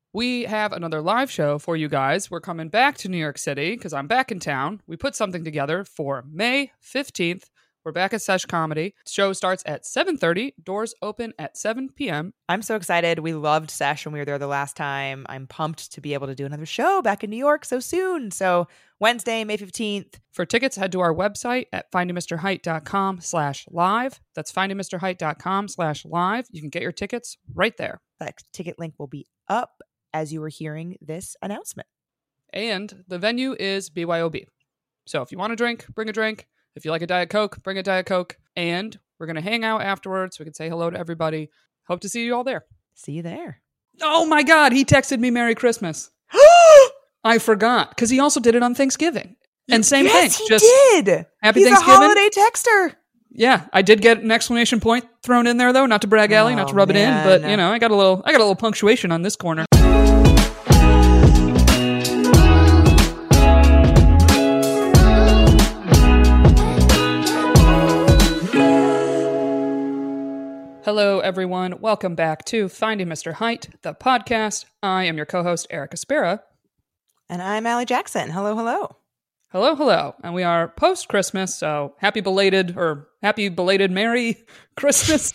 we have another live show for you guys. We're coming back to New York City because I'm back in town. We put something together for May 15th. We're back at Sesh Comedy. The show starts at 7:30. Doors open at 7 p.m. I'm so excited. We loved Sesh when we were there the last time. I'm pumped to be able to do another show back in New York so soon. So Wednesday, May 15th. For tickets, head to our website at findingmrheight.com/live. That's findingmrheight.com/live. You can get your tickets right there. That ticket link will be up as you were hearing this announcement. And the venue is BYOB. So if you want a drink, bring a drink. If you like a Diet Coke, bring a Diet Coke. And we're going to hang out afterwards. We can say hello to everybody. Hope to see you all there. See you there. Oh my God, he texted me Merry Christmas. I forgot, because he also did it on Thanksgiving. And same thing. He did. Happy He's Thanksgiving. A holiday texter. Yeah, I did get an exclamation point thrown in there, though. Not to brag, Allie, not to rub it in, but you know, I got a little punctuation on this corner. Hello, everyone. Welcome back to Finding Mr. Height, the podcast. I am your co-host, Erica Spera. And I'm Allie Jackson. Hello, hello. Hello, hello. And we are post-Christmas, so happy belated Merry Christmas.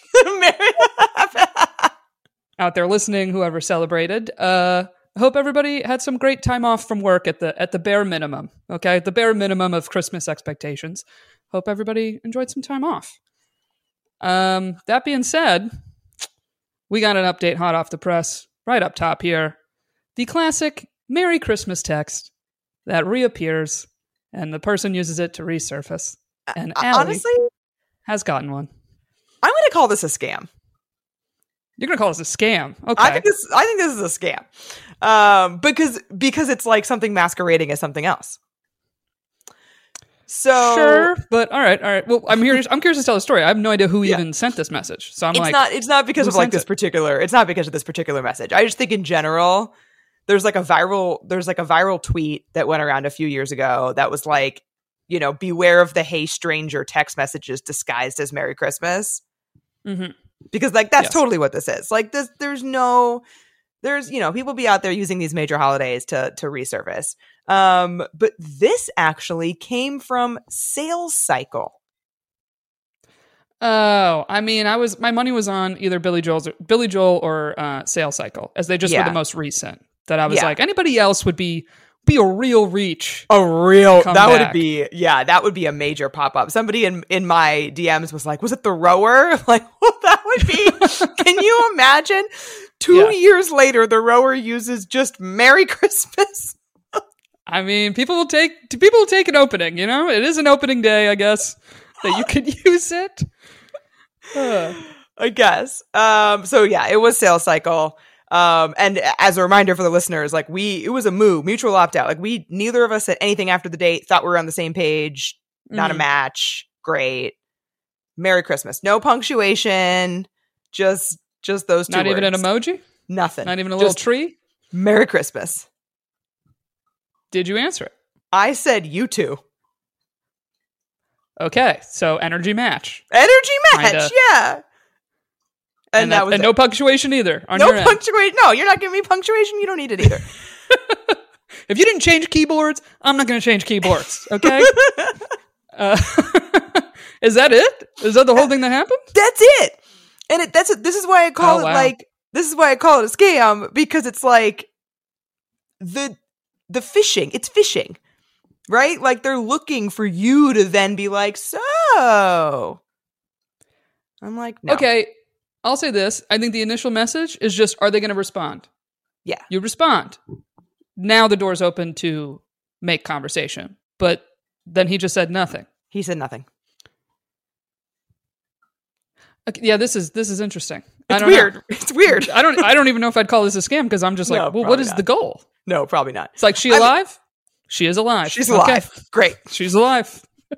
Out there listening, whoever celebrated. Hope everybody had some great time off from work at the bare minimum, okay? The bare minimum of Christmas expectations. Hope everybody enjoyed some time off. That being said, we got an update hot off the press right up top here. The classic Merry Christmas text that reappears and the person uses it to resurface. And Allie honestly has gotten one. I'm going to call this a scam. You're going to call this a scam. Okay. I think this is a scam. Because it's like something masquerading as something else. So sure, but all right. Well, I'm curious to tell the story. I have no idea who even sent this message. So it's not because of like this particular. It's not because of this particular message. I just think in general, there's like a viral tweet that went around a few years ago that was like, you know, beware of the "Hey stranger" text messages disguised as Merry Christmas. Mm-hmm. Because like that's totally what this is. Like this, there's you know, people be out there using these major holidays to resurface. But this actually came from Sales Cycle. Oh, I mean, my money was on either Billy Joel or Sales Cycle, as they just were the most recent. That I was like, anybody else would be a real reach. That would be a major pop up. Somebody in my DMs was like, was it the rower? Like, well, that would be. Can you imagine? 2 years later, the rower uses just Merry Christmas. I mean, people will take an opening, you know? It is an opening day, I guess, that you could use it. I guess. So yeah, it was Sales Cycle. And as a reminder for the listeners, like it was a mutual opt-out. Like neither of us said anything after the date, thought we were on the same page, not a match. Great. Merry Christmas. No punctuation. Just those two Not words. even an emoji? Nothing. Not even a little tree? Merry Christmas. Did you answer it? I said you too. Okay, so energy match. Yeah. And that was no punctuation either. No punctuation. No, you're not giving me punctuation. You don't need it either. If you didn't change keyboards, I'm not going to change keyboards. Okay. Is that it? Is that the whole thing that happened? That's it. And this is why I call it like. This is why I call it a scam, because it's like the phishing. It's phishing, right? Like they're looking for you to then be like, so. I'm like, no. Okay. I'll say this. I think the initial message is just, are they going to respond? Yeah. You respond. Now the door's open to make conversation. But then he just said nothing. He said nothing. Okay, yeah, this is interesting. It's weird. It's weird. I don't even know if I'd call this a scam, because I'm just like, well, what is the goal? No, probably not. It's like, she alive? She is alive. She's alive. Okay. Great. She's alive.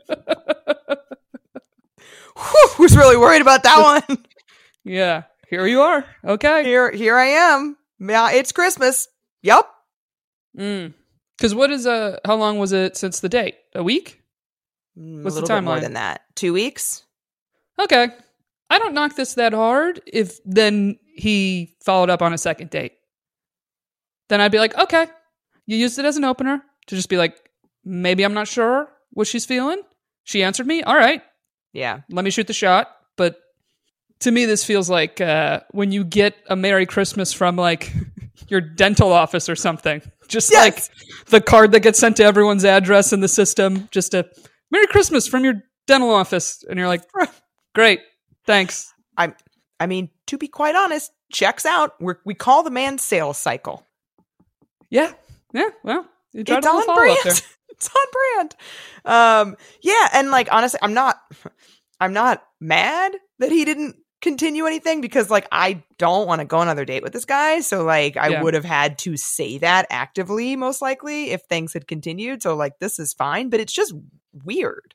Who's really worried about that one? Yeah. Here you are. Okay. Here I am. Yeah, it's Christmas. Yep. Because how long was it since the date? A week? What's the timeline? More than that. 2 weeks. Okay. I don't knock this that hard if then he followed up on a second date. then I'd be like, okay, you used it as an opener to just be like, maybe I'm not sure what she's feeling. She answered me. All right. Yeah. Let me shoot the shot. But to me, this feels like when you get a Merry Christmas from like your dental office or something. Just like the card that gets sent to everyone's address in the system. Just a Merry Christmas from your dental office. And you're like, great. Thanks. I mean, to be quite honest, checks out. We call the man sales cycle. Yeah. Yeah. Well, it's on brand. It's on brand. Yeah. And like, honestly, I'm not mad that he didn't continue anything because like, I don't want to go on another date with this guy. So like, I would have had to say that actively, most likely, if things had continued. So like, this is fine, but it's just weird.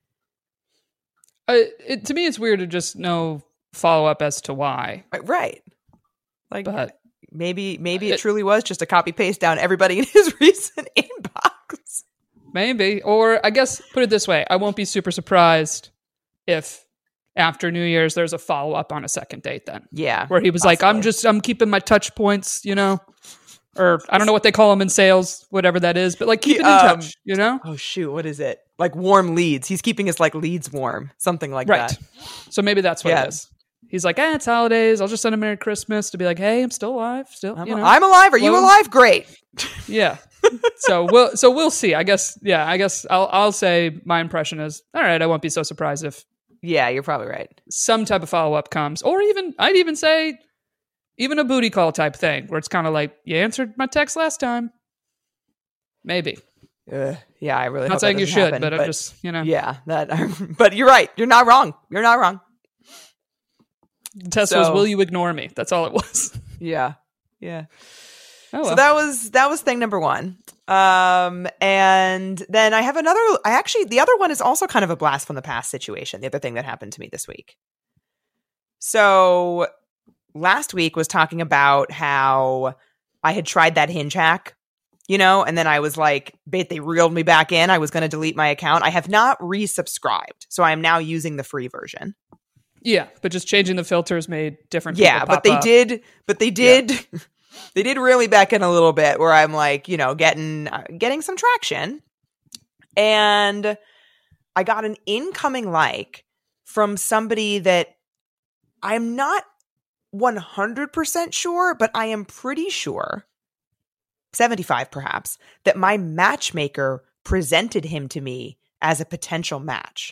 To me, it's weird to just know follow up as to why. Right. Like, but maybe it truly was just a copy paste down everybody in his recent inbox. Maybe. Or I guess put it this way. I won't be super surprised if after New Year's there's a follow up on a second date then. Yeah. Where he was like, I'm keeping my touch points, you know? Or I don't know what they call them in sales, whatever that is, but like keep it in touch, you know? Oh shoot, what is it? Like warm leads. He's keeping his like leads warm, something like that. So maybe that's what it is. He's like, it's holidays. I'll just send a Merry Christmas to be like, hey, I'm still alive. I'm alive. Are you alive? Great. Yeah. So we'll see. I guess I'll say my impression is, all right, I won't be so surprised if you're probably right. Some type of follow up comes, or I'd even say even a booty call type thing where it's kind of like, you answered my text last time. Maybe. Yeah, I really not saying you should, happen, but I'm just, Yeah, but you're right. You're not wrong. You're not wrong. The test was, will you ignore me? That's all it was. Yeah. Yeah. Oh, well. So that was thing number one. And then I have the other one is also kind of a blast from the past situation. The other thing that happened to me this week. So last week was talking about how I had tried that Hinge hack, and then I was like, they reeled me back in. I was going to delete my account. I have not resubscribed. So I am now using the free version. Yeah, but just changing the filters made different. Yeah, but they did. Yeah. They did reel me back in a little bit, where I'm like, getting some traction, and I got an incoming like from somebody that I'm not 100% sure, but I am pretty sure, 75 perhaps, that my matchmaker presented him to me as a potential match.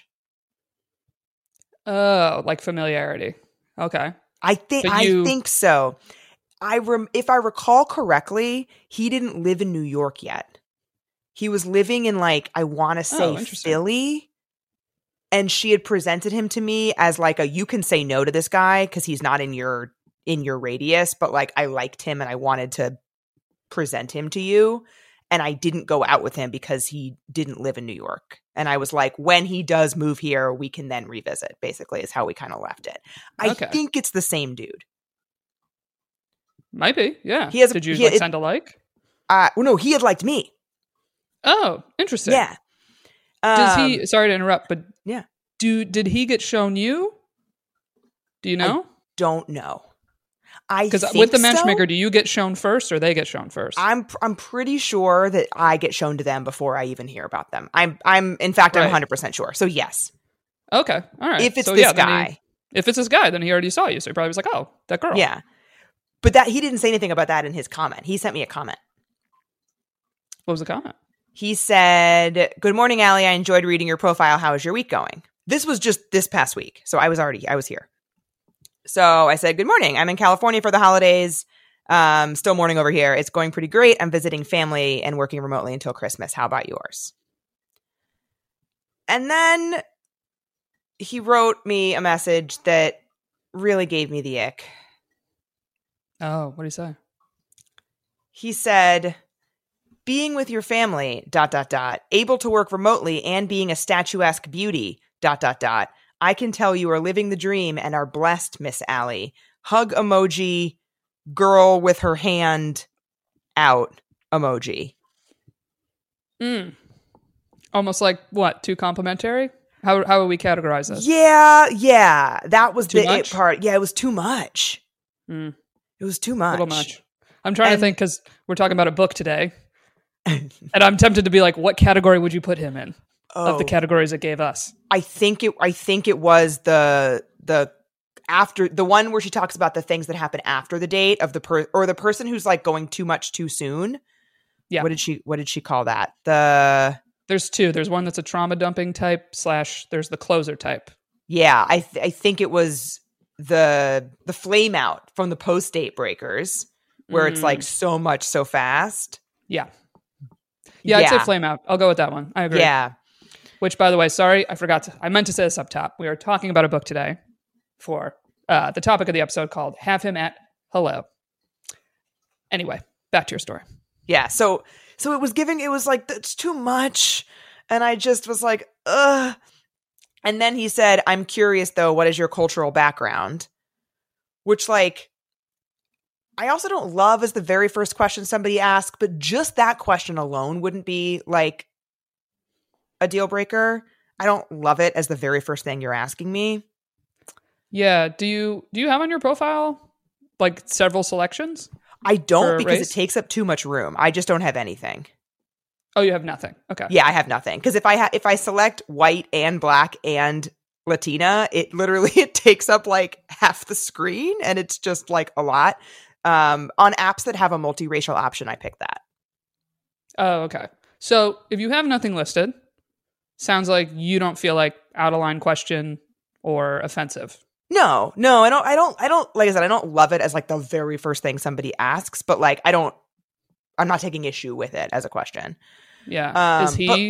Oh, like familiarity. Okay. I think so. If I recall correctly, he didn't live in New York yet. He was living in I want to say Philly. And she had presented him to me as you can say no to this guy because he's not in your radius, but I liked him and I wanted to present him to you. And I didn't go out with him because he didn't live in New York. And I was like, when he does move here, we can then revisit, basically, is how we kind of left it. I think it's the same dude. Might be, yeah. Did you send a like? No, he had liked me. Oh, interesting. Yeah. Does he, sorry to interrupt, but yeah. Did he get shown you? Do you know? I don't know. Because with the matchmaker, do you get shown first or they get shown first? I'm pretty sure that I get shown to them before I even hear about them. I'm 100% sure. So yes. Okay. All right. If it's this guy. If it's this guy, then he already saw you. So he probably was like, oh, that girl. Yeah. But he didn't say anything about that in his comment. He sent me a comment. What was the comment? He said, "Good morning, Allie. I enjoyed reading your profile. How is your week going?" This was just this past week. So I was here. So I said, "Good morning. I'm in California for the holidays. Still morning over here. It's going pretty great. I'm visiting family and working remotely until Christmas. How about yours?" And then he wrote me a message that really gave me the ick. Oh, what did he say? He said, "Being with your family, ... able to work remotely and being a statuesque beauty, ... I can tell you are living the dream and are blessed, Miss Allie. Hug emoji, girl with her hand out emoji." Almost like what? Too complimentary? How would we categorize this? Yeah. That was too the much? it part. Yeah, it was too much. It was too much. A little much. I'm trying to think because we're talking about a book today. And I'm tempted to be like, what category would you put him in of the categories it gave us? I think it was the after the one where she talks about the things that happen after the date of the person who's like going too much too soon. Yeah. What did she call that? There's two. There's one that's a trauma dumping type / there's the closer type. Yeah, I think it was the flame out from the post date breakers where it's like so much so fast. Yeah. Yeah, I'd say flame out. I'll go with that one. I agree. Yeah. Which, by the way, sorry, I meant to say this up top. We are talking about a book today for the topic of the episode called Have Him at Hello. Anyway, back to your story. Yeah, so it was like, that's too much. And I just was like, ugh. And then he said, I'm curious, though, what is your cultural background? Which, like, I also don't love as the very first question somebody asks, but just that question alone wouldn't be like a deal breaker. I don't love it as the very first thing you're asking me. Yeah. Do you have on your profile like several selections? I don't, because it takes up too much room. I just don't have anything. Oh, you have nothing. Okay. Yeah, I have nothing. Because if I select white and black and Latina, it literally takes up like half the screen, and it's just like a lot. On apps that have a multiracial option, I pick that. Oh, okay. So if you have nothing listed, sounds like you don't feel like out of line question or offensive. No, I don't, like I said, I don't love it as like the very first thing somebody asks, but like, I'm not taking issue with it as a question. Yeah. Does he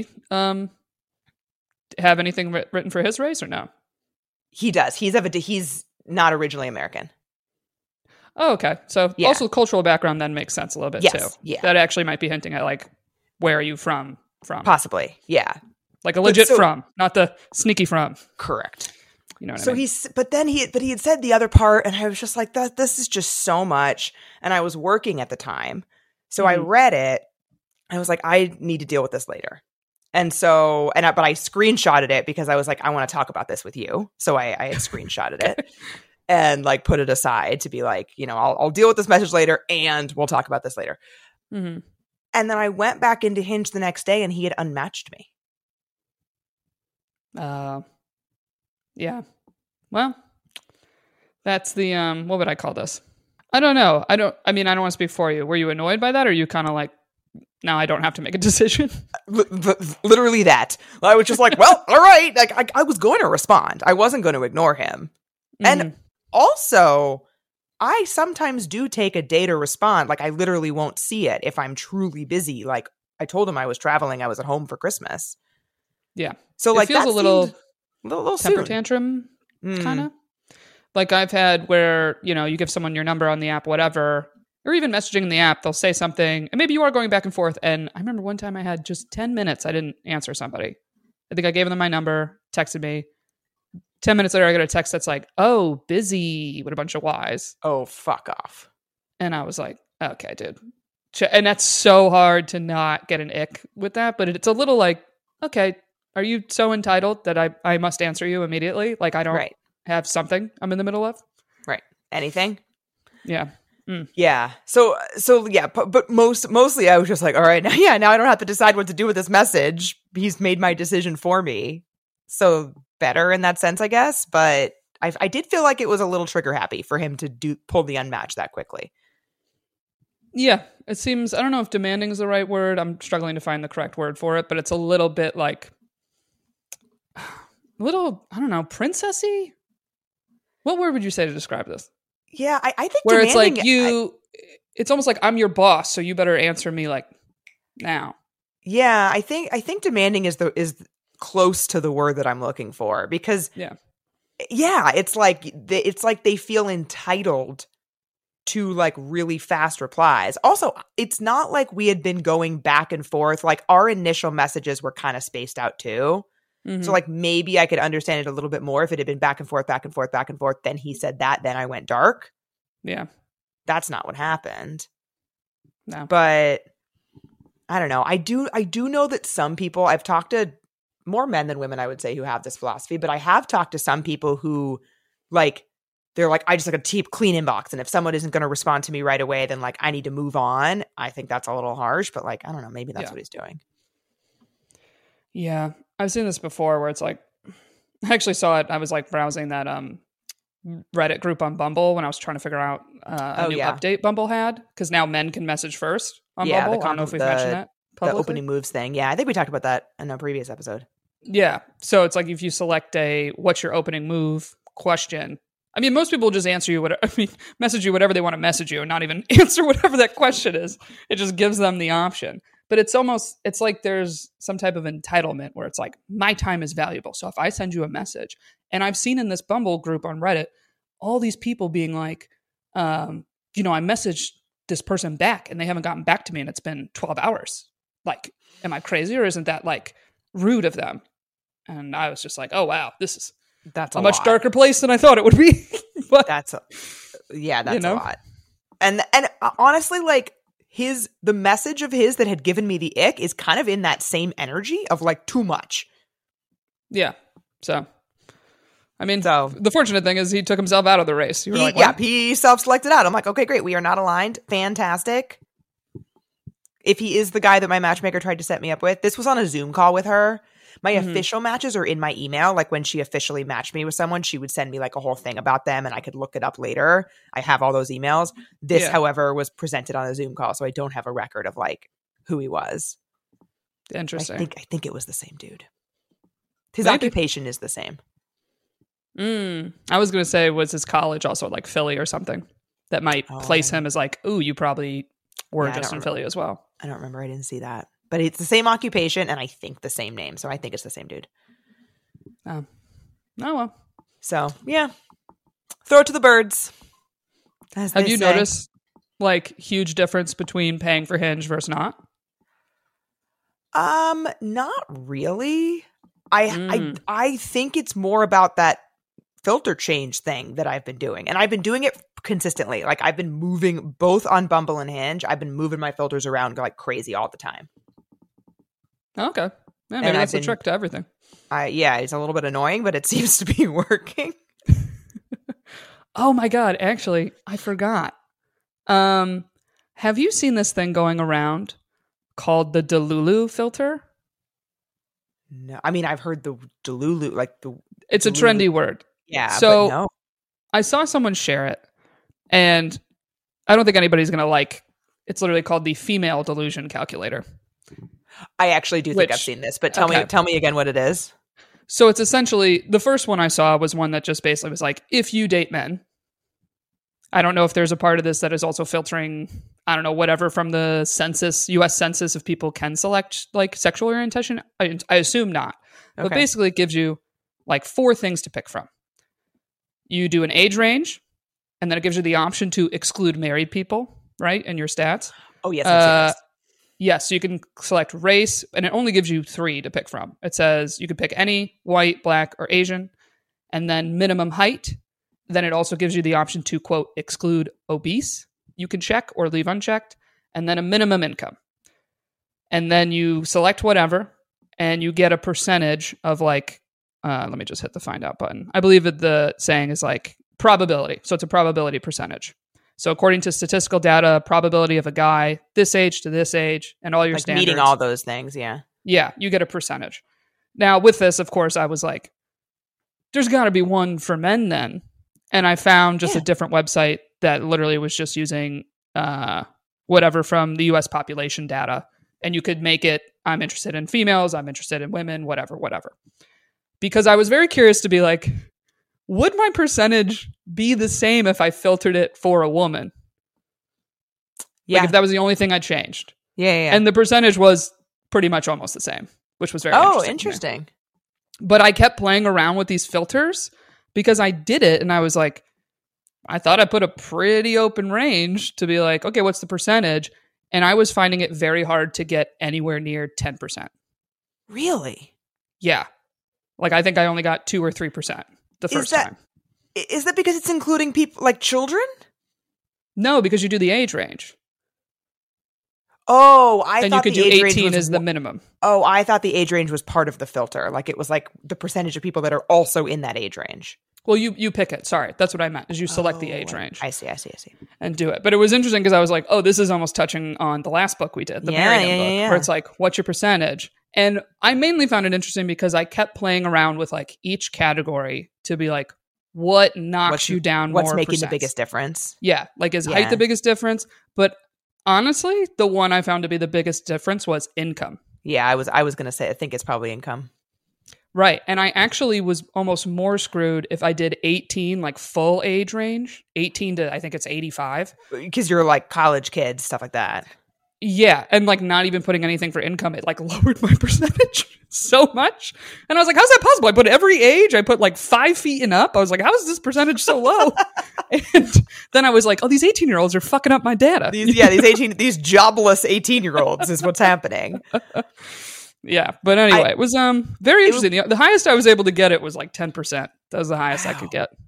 have anything written for his race or no? He does. He's not originally American. Oh, okay. So also cultural background then makes sense a little bit too. Yeah. That actually might be hinting at like, where are you from? Possibly. Yeah. Like a legit from, not the sneaky from. Correct. You know what I mean? But he had said the other part, and I was just like, this is just so much. And I was working at the time. So I read it. I was like, I need to deal with this later. And so, but I screenshotted it because I was like, I want to talk about this with you. So I had screenshotted it. And like put it aside to be like, you know, I'll deal with this message later and we'll talk about this later. Mm-hmm. And then I went back into Hinge the next day and he had unmatched me. Yeah. Well, that's the, what would I call this? I don't know. I don't want to speak for you. Were you annoyed by that? Or are you kind of like, now I don't have to make a decision? Literally that. I was just like, well, all right. Like I was going to respond. I wasn't going to ignore him. Mm-hmm. And also, I sometimes do take a day to respond. Like, I literally won't see it if I'm truly busy. Like, I told him I was traveling. I was at home for Christmas. Yeah. So, like, it feels that a little temper soon. tantrum, kind of. Like, I've had where, you know, you give someone your number on the app, whatever, or even messaging in the app, they'll say something, and maybe you are going back and forth. And I remember one time I had just 10 minutes. I didn't answer somebody. I think I gave them my number, texted me. 10 minutes later, I get a text that's like, oh, busy, with a bunch of Ys. Oh, fuck off. And I was like, okay, dude. And that's so hard to not get an ick with that. But it's a little like, okay, are you so entitled that I must answer you immediately? Like, I don't have something I'm in the middle of? Right. Anything? Yeah. Yeah. So yeah, but mostly I was just like, all right, now I don't have to decide what to do with this message. He's made my decision for me. So better in that sense, I guess. But I did feel like it was a little trigger happy for him to pull the unmatch that quickly. Yeah, it seems, I don't know if demanding is the right word. I'm struggling to find the correct word for it, but it's a little bit like, I don't know, princessy? What word would you say to describe this? Yeah, I think where it's like it's almost like I'm your boss, so you better answer me like now. Yeah, I think demanding is close to the word that I'm looking for, because it's like they feel entitled to like really fast replies. Also, it's not like we had been going back and forth. Like, our initial messages were kind of spaced out too. Mm-hmm. So like maybe I could understand it a little bit more if it had been back and forth, back and forth, back and forth. Then he said that, then I went dark. Yeah. That's not what happened. No. But I don't know. I do know that some people, I've talked to more men than women, I would say, who have this philosophy, but I have talked to some people who like they're like, I just like a clean inbox. And if someone isn't going to respond to me right away, then like I need to move on. I think that's a little harsh, but like, I don't know, maybe that's what he's doing. Yeah. I've seen this before where it's like, I actually saw it. I was like browsing that Reddit group on Bumble when I was trying to figure out a new update Bumble had, because now men can message first on Bumble. I don't know if we've mentioned that publicly. The opening moves thing. Yeah, I think we talked about that in a previous episode. Yeah. So it's like if you select a what's your opening move question, I mean, most people just answer you message you whatever they want to message you and not even answer whatever that question is. It just gives them the option. But it's like there's some type of entitlement where it's like, my time is valuable. So if I send you a message, and I've seen in this Bumble group on Reddit, all these people being like, I messaged this person back and they haven't gotten back to me and it's been 12 hours. Like, am I crazy, or isn't that like rude of them? And I was just like, oh, wow, that's a much darker place than I thought it would be. But, that's a lot. And honestly, like the message of his that had given me the ick is kind of in that same energy of like too much. Yeah. So, I mean, the fortunate thing is he took himself out of the race. He self-selected out. I'm like, okay, great. We are not aligned. Fantastic. If he is the guy that my matchmaker tried to set me up with, this was on a Zoom call with her. My official matches are in my email. Like when she officially matched me with someone, she would send me like a whole thing about them and I could look it up later. I have all those emails. This, however, was presented on a Zoom call. So I don't have a record of like who he was. Interesting. I think it was the same dude. His occupation is the same. I was going to say, was his college also like Philly or something that might place him as like, ooh, you probably were just in Philly as well. I don't remember. I didn't see that. But it's the same occupation, and I think the same name. So I think it's the same dude. Oh well. So, yeah. Throw it to the birds. Have you noticed, like, huge difference between paying for Hinge versus not? Not really. I think it's more about that filter change thing that I've been doing. And I've been doing it consistently. Like, I've been moving both on Bumble and Hinge. I've been moving my filters around like crazy all the time. Okay. Yeah, maybe that's a trick to everything. It's a little bit annoying, but it seems to be working. Oh my God. Actually, I forgot. Have you seen this thing going around called the Delulu filter? No. I mean, I've heard the Delulu, it's a trendy word. Yeah. So but no. I saw someone share it, and I don't think anybody's going to like, it's literally called the female delusion calculator. I actually do think I've seen this, but tell me again what it is. So it's essentially, the first one I saw was one that just basically was like, if you date men. I don't know if there's a part of this that is also filtering, I don't know, whatever from the census, US Census, if people can select like sexual orientation. I assume not. Okay. But basically it gives you like 4 things to pick from. You do an age range, and then it gives you the option to exclude married people, right, in your stats. Oh, yes. Yes, so you can select race, and it only gives you 3 to pick from. It says you can pick any, white, black, or Asian, and then minimum height. Then it also gives you the option to, quote, exclude obese. You can check or leave unchecked, and then a minimum income. And then you select whatever, and you get a percentage of like, let me just hit the find out button. I believe that the saying is like probability. So it's a probability percentage. So according to statistical data, probability of a guy this age to this age and all your like standards. Meeting all those things, yeah. Yeah, you get a percentage. Now with this, of course, I was like, there's got to be one for men then. And I found just a different website that literally was just using whatever from the US population data. And you could make it, I'm interested in females, I'm interested in women, whatever. Because I was very curious to be like, would my percentage be the same if I filtered it for a woman? Yeah. Like if that was the only thing I changed. Yeah. And the percentage was pretty much almost the same, which was very interesting. But I kept playing around with these filters because I did it and I was like, I thought I put a pretty open range to be like, okay, what's the percentage? And I was finding it very hard to get anywhere near 10%. Really? Yeah. Like I think I only got 2 or 3%. The first time. Is that because it's including people like children? No, because you do the age range. Oh, and you could do 18 as the minimum. Oh, I thought the age range was part of the filter. Like it was like the percentage of people that are also in that age range. Well, you pick it. Sorry, that's what I meant. Is you select the age range. I see. And do it. But it was interesting because I was like, oh, this is almost touching on the last book we did, the Merriam book, where it's like, what's your percentage? And I mainly found it interesting because I kept playing around with like each category to be like, what knocks you down more? What's making the biggest difference? Yeah, like is height the biggest difference? But honestly, the one I found to be the biggest difference was income. Yeah, I was going to say, I think it's probably income. Right. And I actually was almost more screwed if I did 18, like full age range, 18 to I think it's 85. Because you're like college kids, stuff like that. Yeah. And like not even putting anything for income, it like lowered my percentage so much. And I was like, how's that possible? I put every age, I put like 5 feet and up. I was like, how is this percentage so low? And then I was like, oh, these 18-year-olds are fucking up my data. These jobless 18-year-olds is what's happening. Yeah, but anyway, it was very interesting. The highest I was able to get it was like 10%. That was the highest I could get.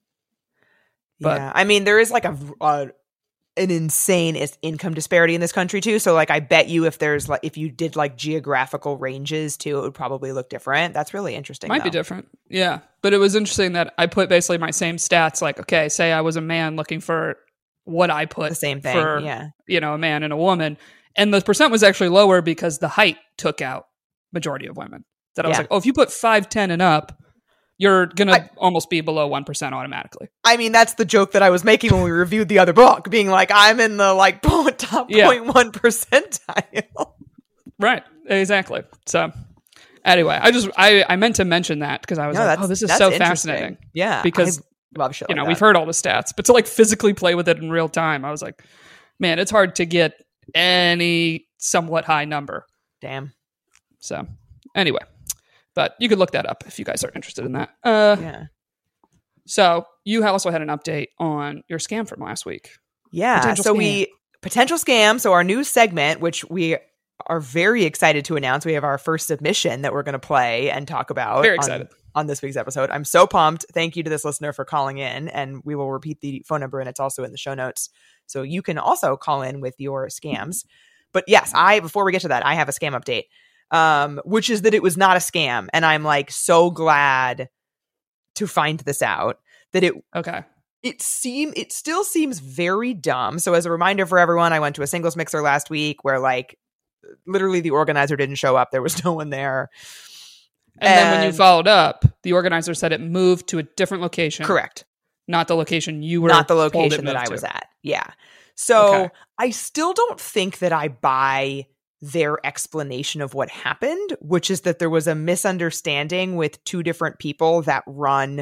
But yeah, I mean, there is like an insane income disparity in this country too. So like, I bet you if you did like geographical ranges too, it would probably look different. That's really interesting. Might be different. Yeah, but it was interesting that I put basically my same stats. Like, okay, say I was a man looking for what I put the same thing for, a man and a woman, and the percent was actually lower because the height took out majority of women. That I was like, oh, if you put 5'10" and up, you're gonna almost be below 1% automatically. I mean, that's the joke that I was making when we reviewed the other book, being like, I'm in the like top 0.1 percentile. Right, exactly. So anyway, I meant to mention that because I was like, oh, this is so fascinating. Yeah, because I love shit like that. We've heard all the stats, but to like physically play with it in real time, I was like, man, it's hard to get any somewhat high number. Damn. So anyway, but you could look that up if you guys are interested in that. So you also had an update on your scam from last week. Yeah. Potential scam. So our new segment, which we are very excited to announce, we have our first submission that we're going to play and talk about. Very excited. On this week's episode. I'm so pumped. Thank you to this listener for calling in, and we will repeat the phone number, and it's also in the show notes. So you can also call in with your scams. But yes, before we get to that, I have a scam update. Which is that it was not a scam. And I'm like so glad to find this out that it still seems very dumb. So as a reminder for everyone, I went to a singles mixer last week where like literally the organizer didn't show up. There was no one there. And then when you followed up, the organizer said it moved to a different location. Correct. Not the location you were. Not the location that I was at. Yeah. So I still don't think that I buy their explanation of what happened, which is that there was a misunderstanding with two different people that run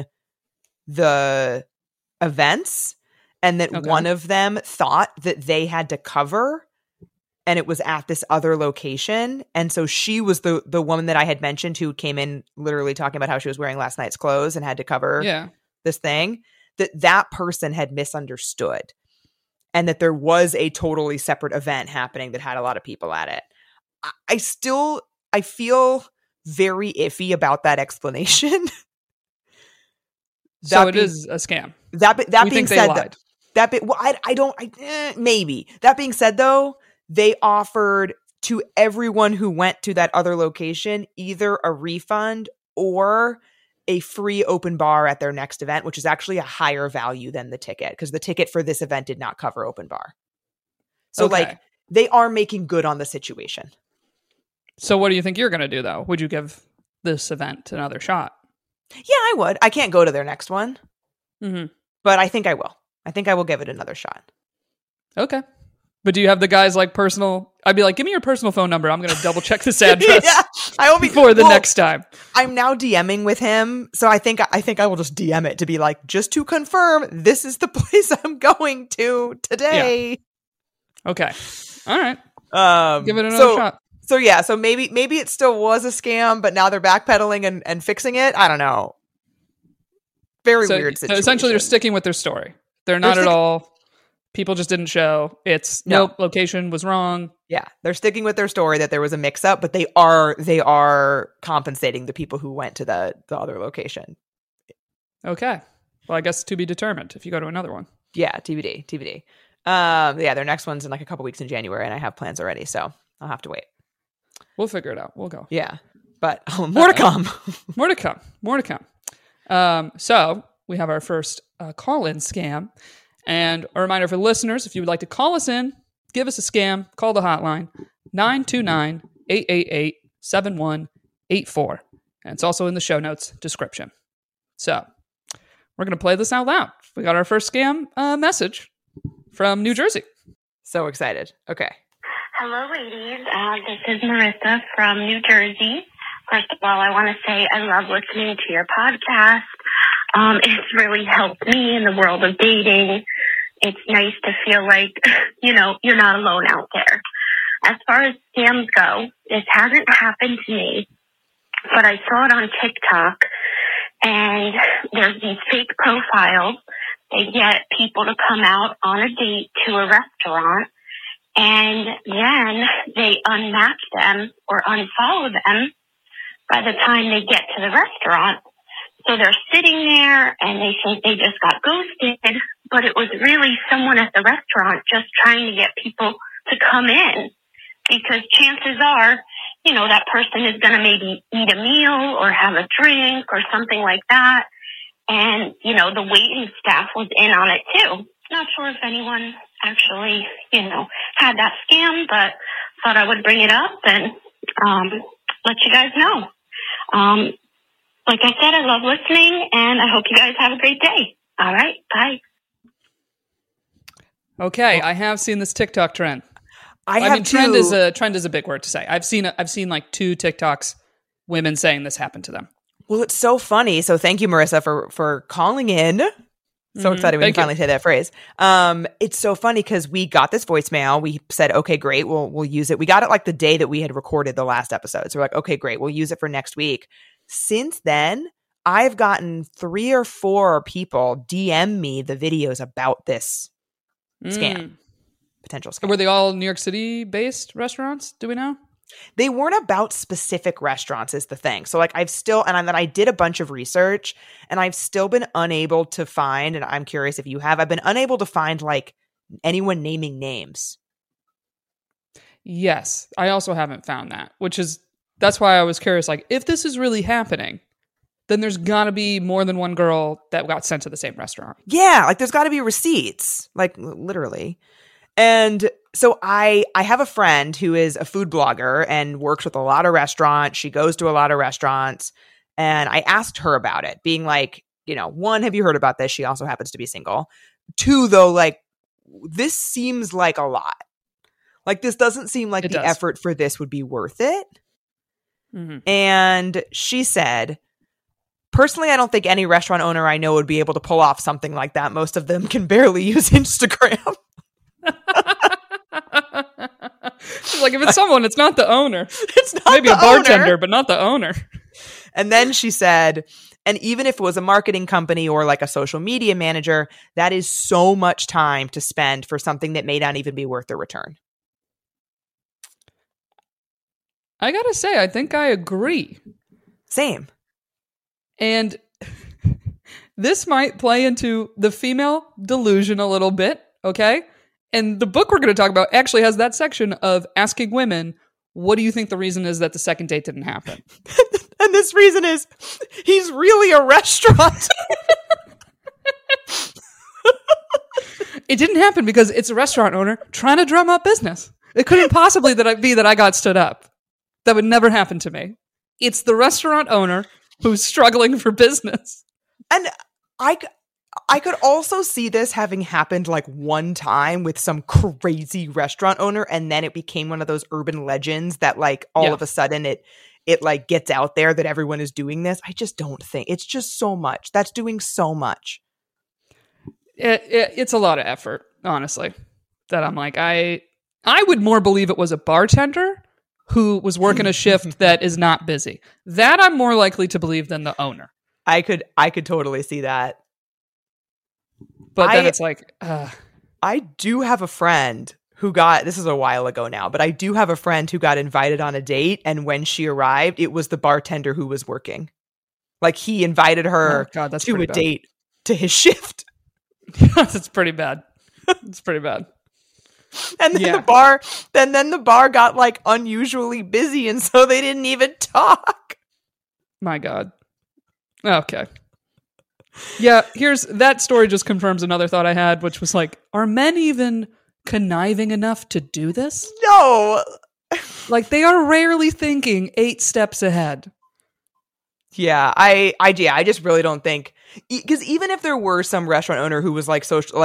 the events, and that one of them thought that they had to cover, and it was at this other location. And so she was the woman that I had mentioned who came in literally talking about how she was wearing last night's clothes and had to cover this thing, that person had misunderstood. And that there was a totally separate event happening that had a lot of people at it. I feel very iffy about that explanation. So it is a scam. That being said, maybe. That being said, though, they offered to everyone who went to that other location either a refund or a free open bar at their next event, which is actually a higher value than the ticket, because the ticket for this event did not cover open bar. So like they are making good on the situation. So what do you think you're going to do though? Would you give this event another shot? Yeah, I would. I can't go to their next one, but I think I will. I think I will give it another shot. Okay. But do you have the guy's like personal? I'd be like, give me your personal phone number. I'm going to double check this address before the next time. I'm now DMing with him, so I think I will just DM it to be like, just to confirm, this is the place I'm going to today. Yeah. Okay. All right. Give it another shot. So yeah, so maybe it still was a scam, but now they're backpedaling and fixing it. I don't know. Very weird situation. Essentially, they're sticking with their story. They're not at all. People just didn't show. Nope, location was wrong. Yeah, they're sticking with their story that there was a mix-up, but they are compensating the people who went to the other location. Okay. Well, I guess to be determined if you go to another one. Yeah, TBD. Yeah, their next one's in like a couple weeks in January, and I have plans already, so I'll have to wait. We'll figure it out. We'll go. Yeah, but more to come. More to come. So we have our first call-in scam. And a reminder for the listeners, if you would like to call us in, give us a scam, call the hotline, 929-888-7184. And it's also in the show notes description. So we're going to play this out loud. We got our first scam message from New Jersey. So excited. Okay. Hello, ladies. This is Marissa from New Jersey. First of all, I want to say I love listening to your podcast. It's really helped me in the world of dating. It's nice to feel like, you're not alone out there. As far as scams go, this hasn't happened to me, but I saw it on TikTok, and there's these fake profiles. They get people to come out on a date to a restaurant, and then they unmatch them or unfollow them by the time they get to the restaurant. So they're sitting there and they think they just got ghosted, but it was really someone at the restaurant just trying to get people to come in, because chances are, that person is going to maybe eat a meal or have a drink or something like that. And, the waiting staff was in on it too. Not sure if anyone actually, had that scam, but thought I would bring it up and let you guys know. Like I said, I love listening, and I hope you guys have a great day. All right, bye. Okay, I have seen this TikTok trend. Trend is a big word to say. I've seen like 2 TikToks, women saying this happened to them. Well, it's so funny. So thank you, Marissa, for calling in. So excited we can finally say that phrase. It's so funny because we got this voicemail. We said, okay, great. We'll use it. We got it like the day that we had recorded the last episode. So we're like, okay, great. We'll use it for next week. Since then, I've gotten 3 or 4 people DM me the videos about this scam, potential scam. Were they all New York City based restaurants? Do we know? They weren't about specific restaurants is the thing. So like I did a bunch of research and I've still been unable to find, and I'm curious if you have, I've been unable to find like anyone naming names. Yes. I also haven't found that, that's why I was curious. Like if this is really happening, then there's gotta be more than one girl that got sent to the same restaurant. Yeah. Like there's gotta be receipts, like literally. And so I have a friend who is a food blogger and works with a lot of restaurants. She goes to a lot of restaurants. And I asked her about it, being like, 1, have you heard about this? She also happens to be single. 2, though, like, this seems like a lot. Like, this doesn't seem like the effort for this would be worth it. Mm-hmm. And she said, personally, I don't think any restaurant owner I know would be able to pull off something like that. Most of them can barely use Instagram. Like if it's someone, it's not the owner. It's not maybe the a bartender, owner. but not the owner. And then she said, and even if it was a marketing company or like a social media manager, that is so much time to spend for something that may not even be worth the return. I gotta say, I think I agree. Same. And this might play into the female delusion a little bit, okay? And the book we're going to talk about actually has that section of asking women, what do you think the reason is that the second date didn't happen? And this reason is, he's really a restaurant. It didn't happen because it's a restaurant owner trying to drum up business. It couldn't possibly be that I got stood up. That would never happen to me. It's the restaurant owner who's struggling for business. And I could also see this having happened like one time with some crazy restaurant owner, and then it became one of those urban legends that like all of a sudden it like gets out there that everyone is doing this. I just don't think it's just so much. That's doing so much. It's a lot of effort, honestly, that I'm like, I would more believe it was a bartender who was working a shift that is not busy. That I'm more likely to believe than the owner. I could totally see that. But then it's like, I do have a friend who this is a while ago now, but I do have a friend who got invited on a date. And when she arrived, it was the bartender who was working. Like he invited her to a date to his shift. That's pretty bad. It's pretty bad. And then the bar got like unusually busy. And so they didn't even talk. My God. Okay. Yeah, that story just confirms another thought I had, which was like, are men even conniving enough to do this? No. Like, they are rarely thinking 8 steps ahead. Yeah, I just really don't think, because even if there were some restaurant owner who was like social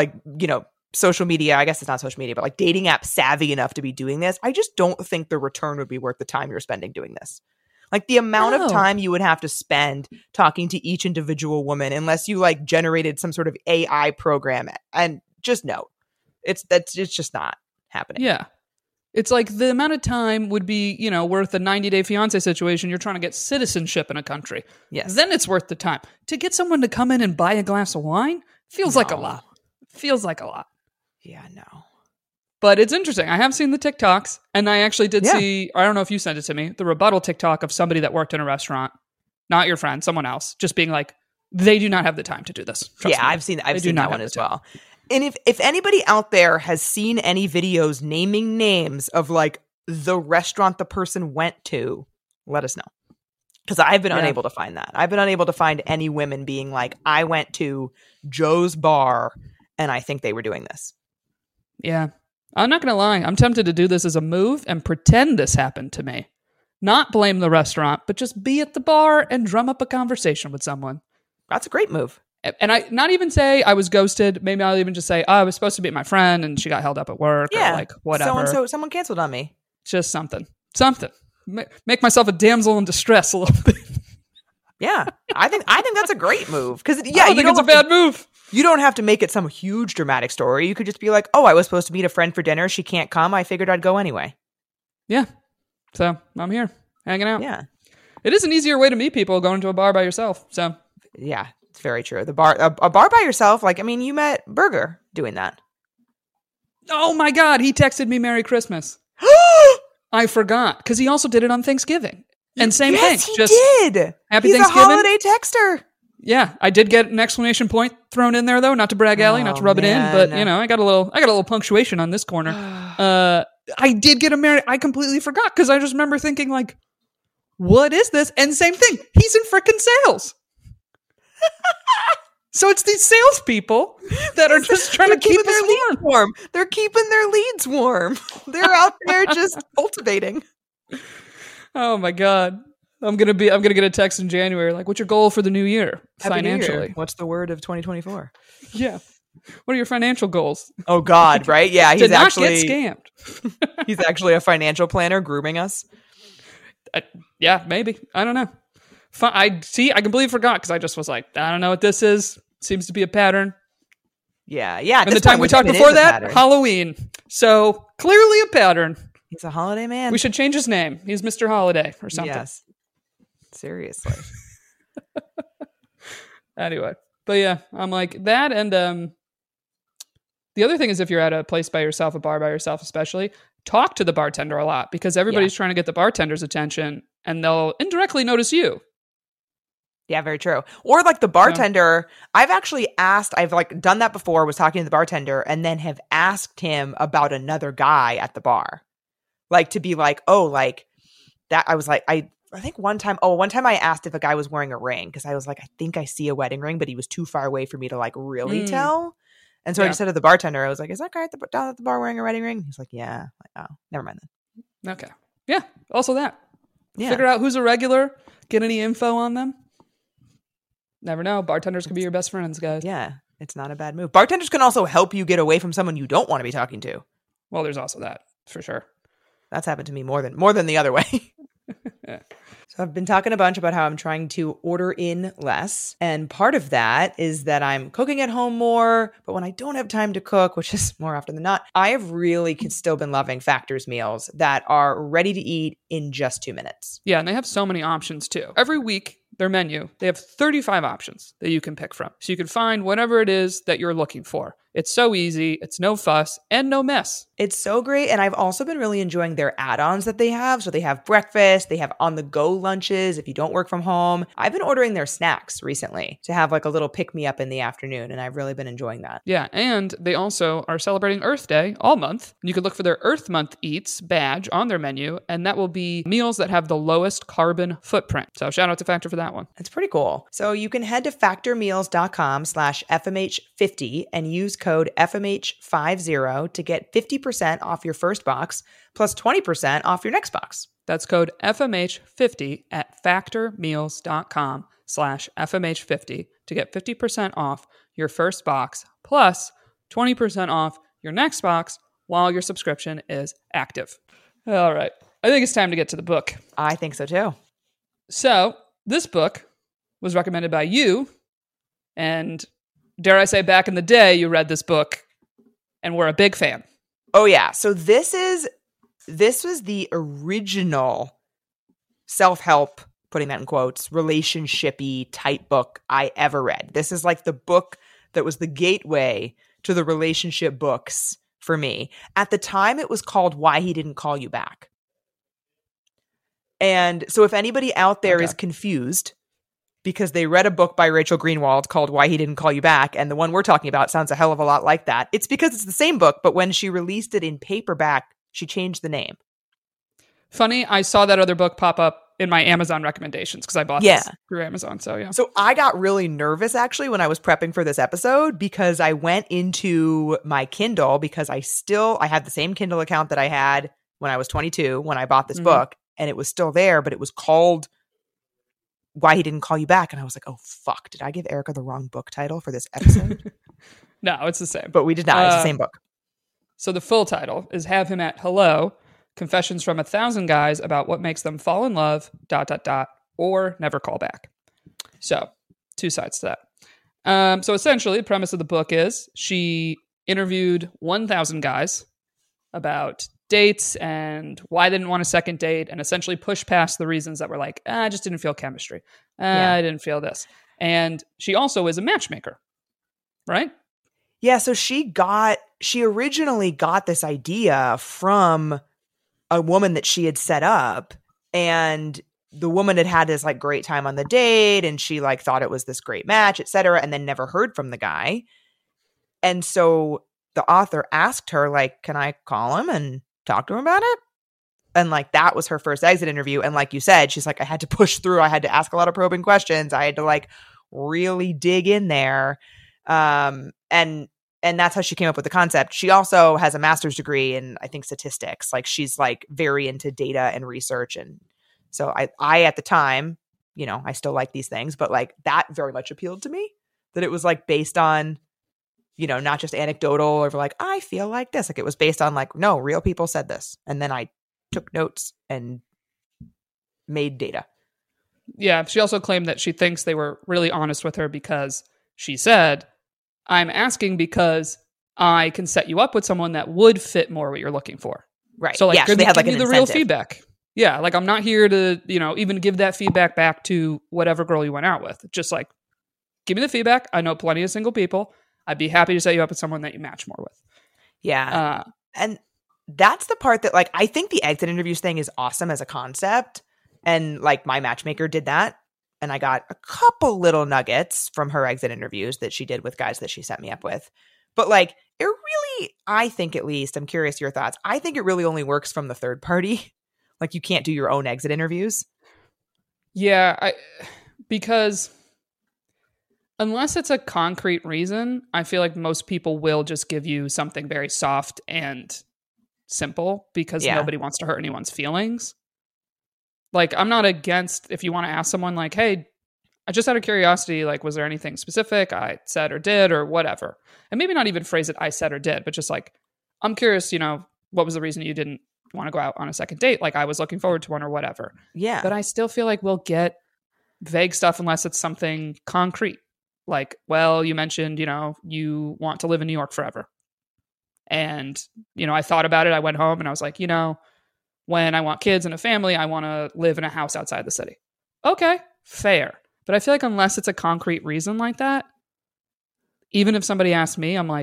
media, I guess it's not social media, but like dating app savvy enough to be doing this, I just don't think the return would be worth the time you're spending doing this. Like the amount of time you would have to spend talking to each individual woman, unless you like generated some sort of AI program, and just no, it's just not happening. Yeah. It's like the amount of time would be, worth a 90-day fiance situation. You're trying to get citizenship in a country. Yes. Then it's worth the time. To get someone to come in and buy a glass of wine feels like a lot. Feels like a lot. Yeah, no. But it's interesting. I have seen the TikToks, and I actually did see, I don't know if you sent it to me, the rebuttal TikTok of somebody that worked in a restaurant, not your friend, someone else, just being like, they do not have the time to do this. Trust me. I've seen that one as well. And if anybody out there has seen any videos naming names of like the restaurant the person went to, let us know. Because I've been unable to find that. I've been unable to find any women being like, I went to Joe's bar and I think they were doing this. Yeah. I'm not going to lie. I'm tempted to do this as a move and pretend this happened to me. Not blame the restaurant, but just be at the bar and drum up a conversation with someone. That's a great move. And I not even say I was ghosted. Maybe I'll even just say, I was supposed to be my friend and she got held up at work. Yeah. Or like whatever. So someone canceled on me. Just something. Make myself a damsel in distress a little bit. Yeah. I think that's a great move. Because I don't think it's a bad move. You don't have to make it some huge dramatic story. You could just be like, oh, I was supposed to meet a friend for dinner. She can't come. I figured I'd go anyway. Yeah. So I'm here hanging out. Yeah. It is an easier way to meet people going to a bar by yourself. So yeah. It's very true. The bar, a bar by yourself. Like, I mean, you met Burger doing that. Oh my God. He texted me Merry Christmas. I forgot because he also did it on Thanksgiving. And same thing. He just did. Happy He's Thanksgiving. A holiday texter. Yeah. I did get an exclamation point thrown in there though. Not to brag Allie, not to rub it in, but I got a little punctuation on this corner. I did get I completely forgot because I just remember thinking like, what is this? And same thing. He's in frickin' sales. So it's these salespeople that are just trying to keep their leads warm. They're keeping their leads warm. They're out there just cultivating. Oh my God. I'm gonna get a text in January like, what's your goal for the new year financially? New year. What's the word of 2024? Yeah. What are your financial goals? Oh God, right? Yeah, he's actually get scammed. He's actually a financial planner grooming us. Yeah, maybe. I don't know. I completely forgot because I just was like, I don't know what this is. Seems to be a pattern. Yeah. And the time we talked before that, Halloween. So clearly a pattern. He's a holiday man. We should change his name. He's Mr. Holiday or something. Yes. Seriously. Anyway, but yeah, I'm like that. And the other thing is if you're at a place by yourself, a bar by yourself especially, talk to the bartender a lot because everybody's trying to get the bartender's attention and they'll indirectly notice you. Yeah, very true. Or like the bartender, I've like done that before, was talking to the bartender and then have asked him about another guy at the bar. Like to be like, oh, like that. I was like, I think one time I asked if a guy was wearing a ring because I was like, I think I see a wedding ring, but he was too far away for me to like really tell. And so I just said to the bartender, I was like, is that guy down at the bar wearing a wedding ring? He's like, yeah. Like, oh, never mind then. Okay. Yeah. Also that. Yeah. Figure out who's a regular. Get any info on them. Never know. Bartenders can be your best friends, guys. Yeah. It's not a bad move. Bartenders can also help you get away from someone you don't want to be talking to. Well, there's also that for sure. That's happened to me more than the other way. Yeah. So I've been talking a bunch about how I'm trying to order in less. And part of that is that I'm cooking at home more. But when I don't have time to cook, which is more often than not, I have really still been loving Factor's meals that are ready to eat in just 2 minutes. Yeah, and they have so many options too. Every week, their menu, they have 35 options that you can pick from. So you can find whatever it is that you're looking for. It's so easy. It's no fuss and no mess. It's so great. And I've also been really enjoying their add-ons that they have. So they have breakfast, they have on-the-go lunches if you don't work from home. I've been ordering their snacks recently to have like a little pick-me-up in the afternoon, and I've really been enjoying that. Yeah, and they also are celebrating Earth Day all month. You can look for their Earth Month Eats badge on their menu, and that will be meals that have the lowest carbon footprint. So shout out to Factor for that one. It's pretty cool. So you can head to factormeals.com/FMH50 and use code FMH50 to get 50% off your first box plus 20% off your next box. That's code FMH50 at factormeals.com/FMH50 to get 50% off your first box plus 20% off your next box while your subscription is active. All right. I think it's time to get to the book. I think so too. So this book was recommended by you, and dare I say, back in the day, you read this book and were a big fan. Oh yeah. So this was the original self-help, putting that in quotes, relationship-y type book I ever read. This is like the book that was the gateway to the relationship books for me. At the time, it was called Why He Didn't Call You Back. And so if anybody out there is confused because they read a book by Rachel Greenwald called Why He Didn't Call You Back, and the one we're talking about sounds a hell of a lot like that, it's because it's the same book, but when she released it in paperback, she changed the name. Funny, I saw that other book pop up in my Amazon recommendations because I bought this through Amazon. So yeah. So I got really nervous actually when I was prepping for this episode because I went into my Kindle because I had the same Kindle account that I had when I was 22 when I bought this book, and it was still there, but it was called Why He Didn't Call You Back. And I was like, oh fuck, did I give Erica the wrong book title for this episode? No, it's the same. But we did not. It's the same book. So the full title is Have Him at Hello, Confessions from 1,000 Guys About What Makes Them Fall in Love, ... or Never Call Back. So, two sides to that. So essentially, the premise of the book is she interviewed 1,000 guys about dates and why they didn't want a second date, and essentially pushed past the reasons that were like, I just didn't feel chemistry. I didn't feel this. And she also is a matchmaker, right? Yeah, so she originally got this idea from a woman that she had set up, and the woman had this like great time on the date, and she like thought it was this great match, etc., and then never heard from the guy. And so the author asked her like, can I call him and talk to him about it? And like that was her first exit interview. And like you said, she's like, I had to push through. I had to ask a lot of probing questions. I had to like really dig in there. And that's how she came up with the concept. She also has a master's degree in, I think, statistics. Like she's like very into data and research. And so I at the time, you know, I still like these things, but like that very much appealed to me, that it was like based on, you know, not just anecdotal or like, I feel like this. Like it was based on like, no, real people said this. And then I took notes and made data. Yeah. She also claimed that she thinks they were really honest with her because she said, I'm asking because I can set you up with someone that would fit more what you're looking for. Right. So like, yeah, so they had like give an me the incentive. real feedback. Yeah. Like I'm not here to, you know, even give that feedback back to whatever girl you went out with. Just like, give me the feedback. I know plenty of single people. I'd be happy to set you up with someone that you match more with. Yeah. And that's the part that like, I think the exit interviews thing is awesome as a concept. And like my matchmaker did that. And I got a couple little nuggets from her exit interviews that she did with guys that she set me up with. But like, it really, I think at least, I'm curious your thoughts. I think it really only works from the third party. Like you can't do your own exit interviews. Yeah, because unless it's a concrete reason, I feel like most people will just give you something very soft and simple because nobody wants to hurt anyone's feelings. Like, I'm not against if you want to ask someone like, hey, I just out of curiosity, like, was there anything specific I said or did or whatever? And maybe not even phrase it I said or did, but just like, I'm curious, you know, what was the reason you didn't want to go out on a second date? Like, I was looking forward to one or whatever. Yeah. But I still feel like we'll get vague stuff unless it's something concrete. Like, well, you mentioned, you know, you want to live in New York forever. And, you know, I thought about it. I went home and I was like, you know, when I want kids and a family, I want to live in a house outside the city. Okay, fair. But I feel like unless it's a concrete reason like that, even if somebody asks me, I'm like,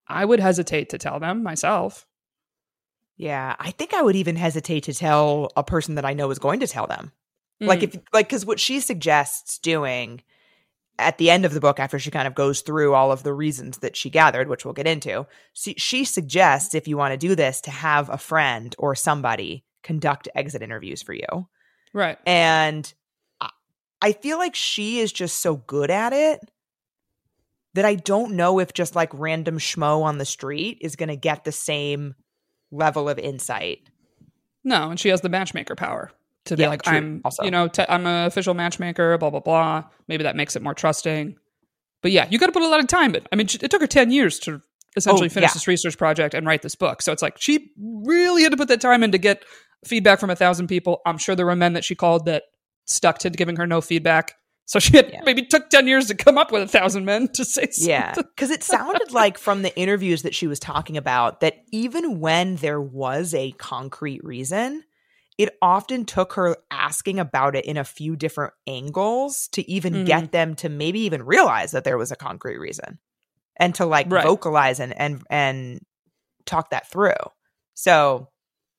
I would hesitate to tell them myself. Yeah, I think I would even hesitate to tell a person that I know is going to tell them. Because what she suggests doing at the end of the book, after she kind of goes through all of the reasons that she gathered, which we'll get into, she suggests, if you want to do this, to have a friend or somebody conduct exit interviews for you. Right. And I feel like she is just so good at it that I don't know if just like random schmo on the street is going to get the same level of insight. No, and she has the matchmaker power to be like, true, I'm, also. I'm an official matchmaker, blah, blah, blah. Maybe that makes it more trusting. But yeah, you got to put a lot of time in. I mean, it took her 10 years to essentially finish this research project and write this book. So it's like, she really had to put that time in to get feedback from 1,000 people. I'm sure there were men that she called that stuck to giving her no feedback. So she had maybe took 10 years to come up with 1,000 men to say something. Yeah, because it sounded like from the interviews that she was talking about that even when there was a concrete reason, it often took her asking about it in a few different angles to even get them to maybe even realize that there was a concrete reason and to like vocalize and talk that through. So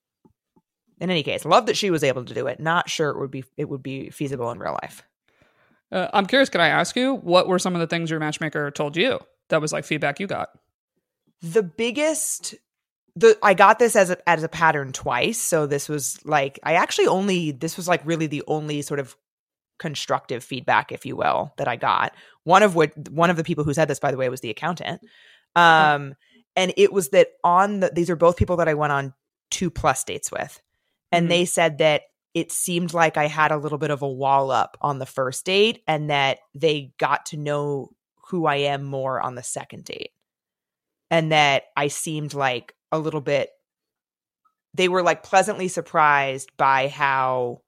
in any case, love that she was able to do it. Not sure it would be feasible in real life. I'm curious, can I ask you, what were some of the things your matchmaker told you that was like feedback you got? The biggest, I got this as a pattern twice. So this was like, this was like really the only sort of constructive feedback, if you will, that I got. One of the people who said this, by the way, was the accountant. And it was that these are both people that I went on 2+ dates with. And they said that it seemed like I had a little bit of a wall up on the first date and that they got to know who I am more on the second date. And that I seemed like a little bit, they were like pleasantly surprised by how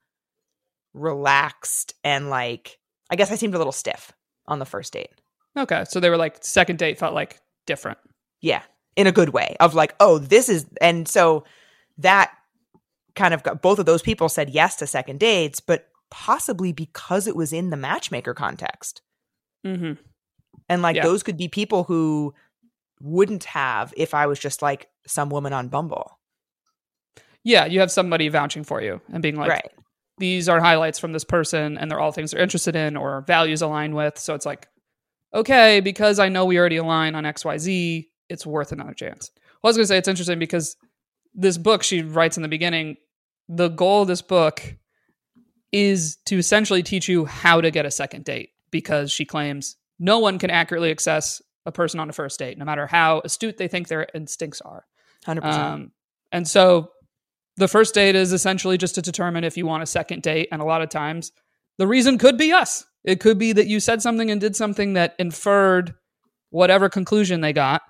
relaxed and like, I guess I seemed a little stiff on the first date. Okay. So they were like, second date felt like different. Yeah. In a good way of like, oh, this is, and so that kind of got, both of those people said yes to second dates, but possibly because it was in the matchmaker context. Mm-hmm. And like those could be people who wouldn't have if I was just like some woman on Bumble. Yeah, you have somebody vouching for you and being like, these are highlights from this person and they're all things they're interested in or values align with. So it's like, okay, because I know we already align on XYZ, it's worth another chance. Well, I was going to say it's interesting because this book, she writes in the beginning, the goal of this book is to essentially teach you how to get a second date, because she claims no one can accurately assess a person on a first date, no matter how astute they think their instincts are. 100%. And so the first date is essentially just to determine if you want a second date. And a lot of times the reason could be us. It could be that you said something and did something that inferred whatever conclusion they got.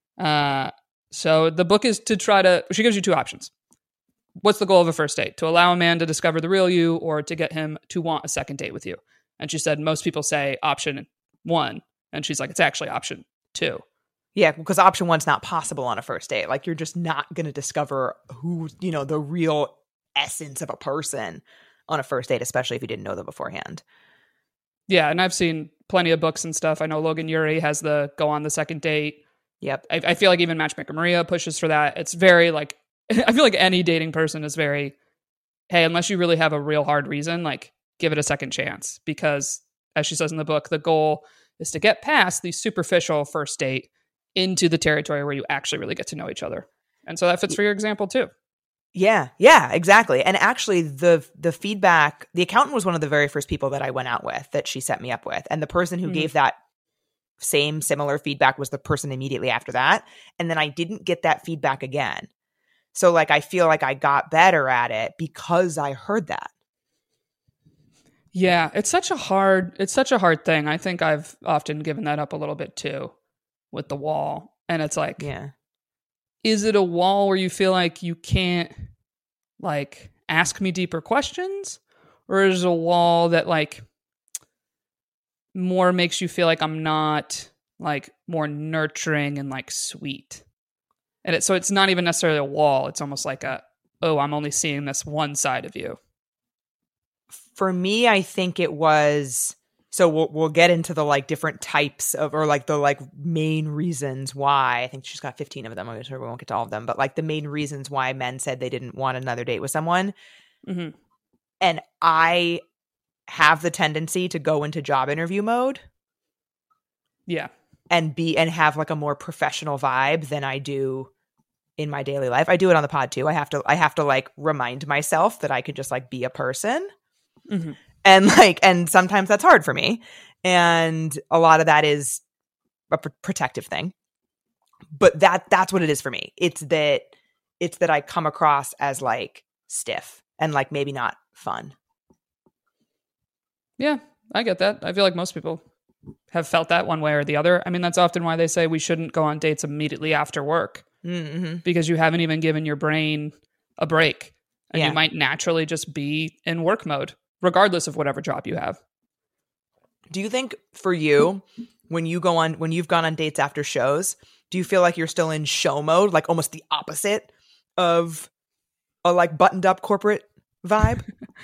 So the book is she gives you two options. What's the goal of a first date? To allow a man to discover the real you or to get him to want a second date with you? And she said, most people say option 1. And she's like, it's actually option 2. Yeah, because option 1's not possible on a first date. Like you're just not going to discover who, the real essence of a person on a first date, especially if you didn't know them beforehand. Yeah. And I've seen plenty of books and stuff. I know Logan Ury has the go on the second date. Yep. I feel like even Matchmaker Maria pushes for that. It's very like, I feel like any dating person is very, hey, unless you really have a real hard reason, like give it a second chance. Because as she says in the book, the goal is to get past the superficial first date into the territory where you actually really get to know each other. And so that fits for your example too. Yeah, exactly. And actually the feedback, the accountant was one of the very first people that I went out with that she set me up with. And the person who gave that similar feedback was the person immediately after that. And then I didn't get that feedback again. So like, I feel like I got better at it because I heard that. Yeah, it's such a hard thing. I think I've often given that up a little bit too with the wall. And it's like, is it a wall where you feel like you can't like ask me deeper questions? Or is it a wall that like more makes you feel like I'm not like more nurturing and like sweet? And so it's not even necessarily a wall. It's almost like I'm only seeing this one side of you. For me, I think it was So we'll get into the like different types of, or like the like main reasons why. I think she's got 15 of them. I'm sure we won't get to all of them, but like the main reasons why men said they didn't want another date with someone. Mm-hmm. And I have the tendency to go into job interview mode. Yeah. And have like a more professional vibe than I do in my daily life. I do it on the pod too. I have to like remind myself that I could just like be a person. Mm-hmm. And sometimes that's hard for me. And a lot of that is a protective thing. But that's what it is for me. It's that I come across as like stiff and like maybe not fun. Yeah, I get that. I feel like most people have felt that one way or the other. I mean, that's often why they say we shouldn't go on dates immediately after work. Mm-hmm. Because you haven't even given your brain a break. And you might naturally just be in work mode, regardless of whatever job you have. Do you think for you, when you've gone on dates after shows, do you feel like you're still in show mode, like almost the opposite of a like buttoned up corporate vibe?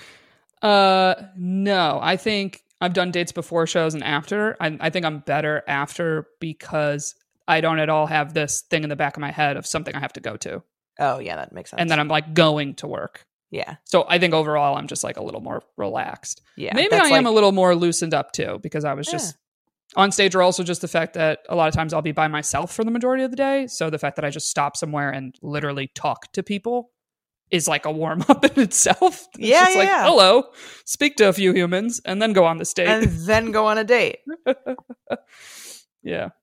No, I think I've done dates before shows and after. I think I'm better after because I don't at all have this thing in the back of my head of something I have to go to. Oh, yeah, that makes sense. And then I'm like going to work. Yeah. So I think overall I'm just like a little more relaxed. Yeah. Maybe I am a little more loosened up too because I was just on stage, or also just the fact that a lot of times I'll be by myself for the majority of the day. So the fact that I just stop somewhere and literally talk to people is like a warm up in itself. It's just like, hello, speak to a few humans and then go on the stage. And then go on a date. Yeah.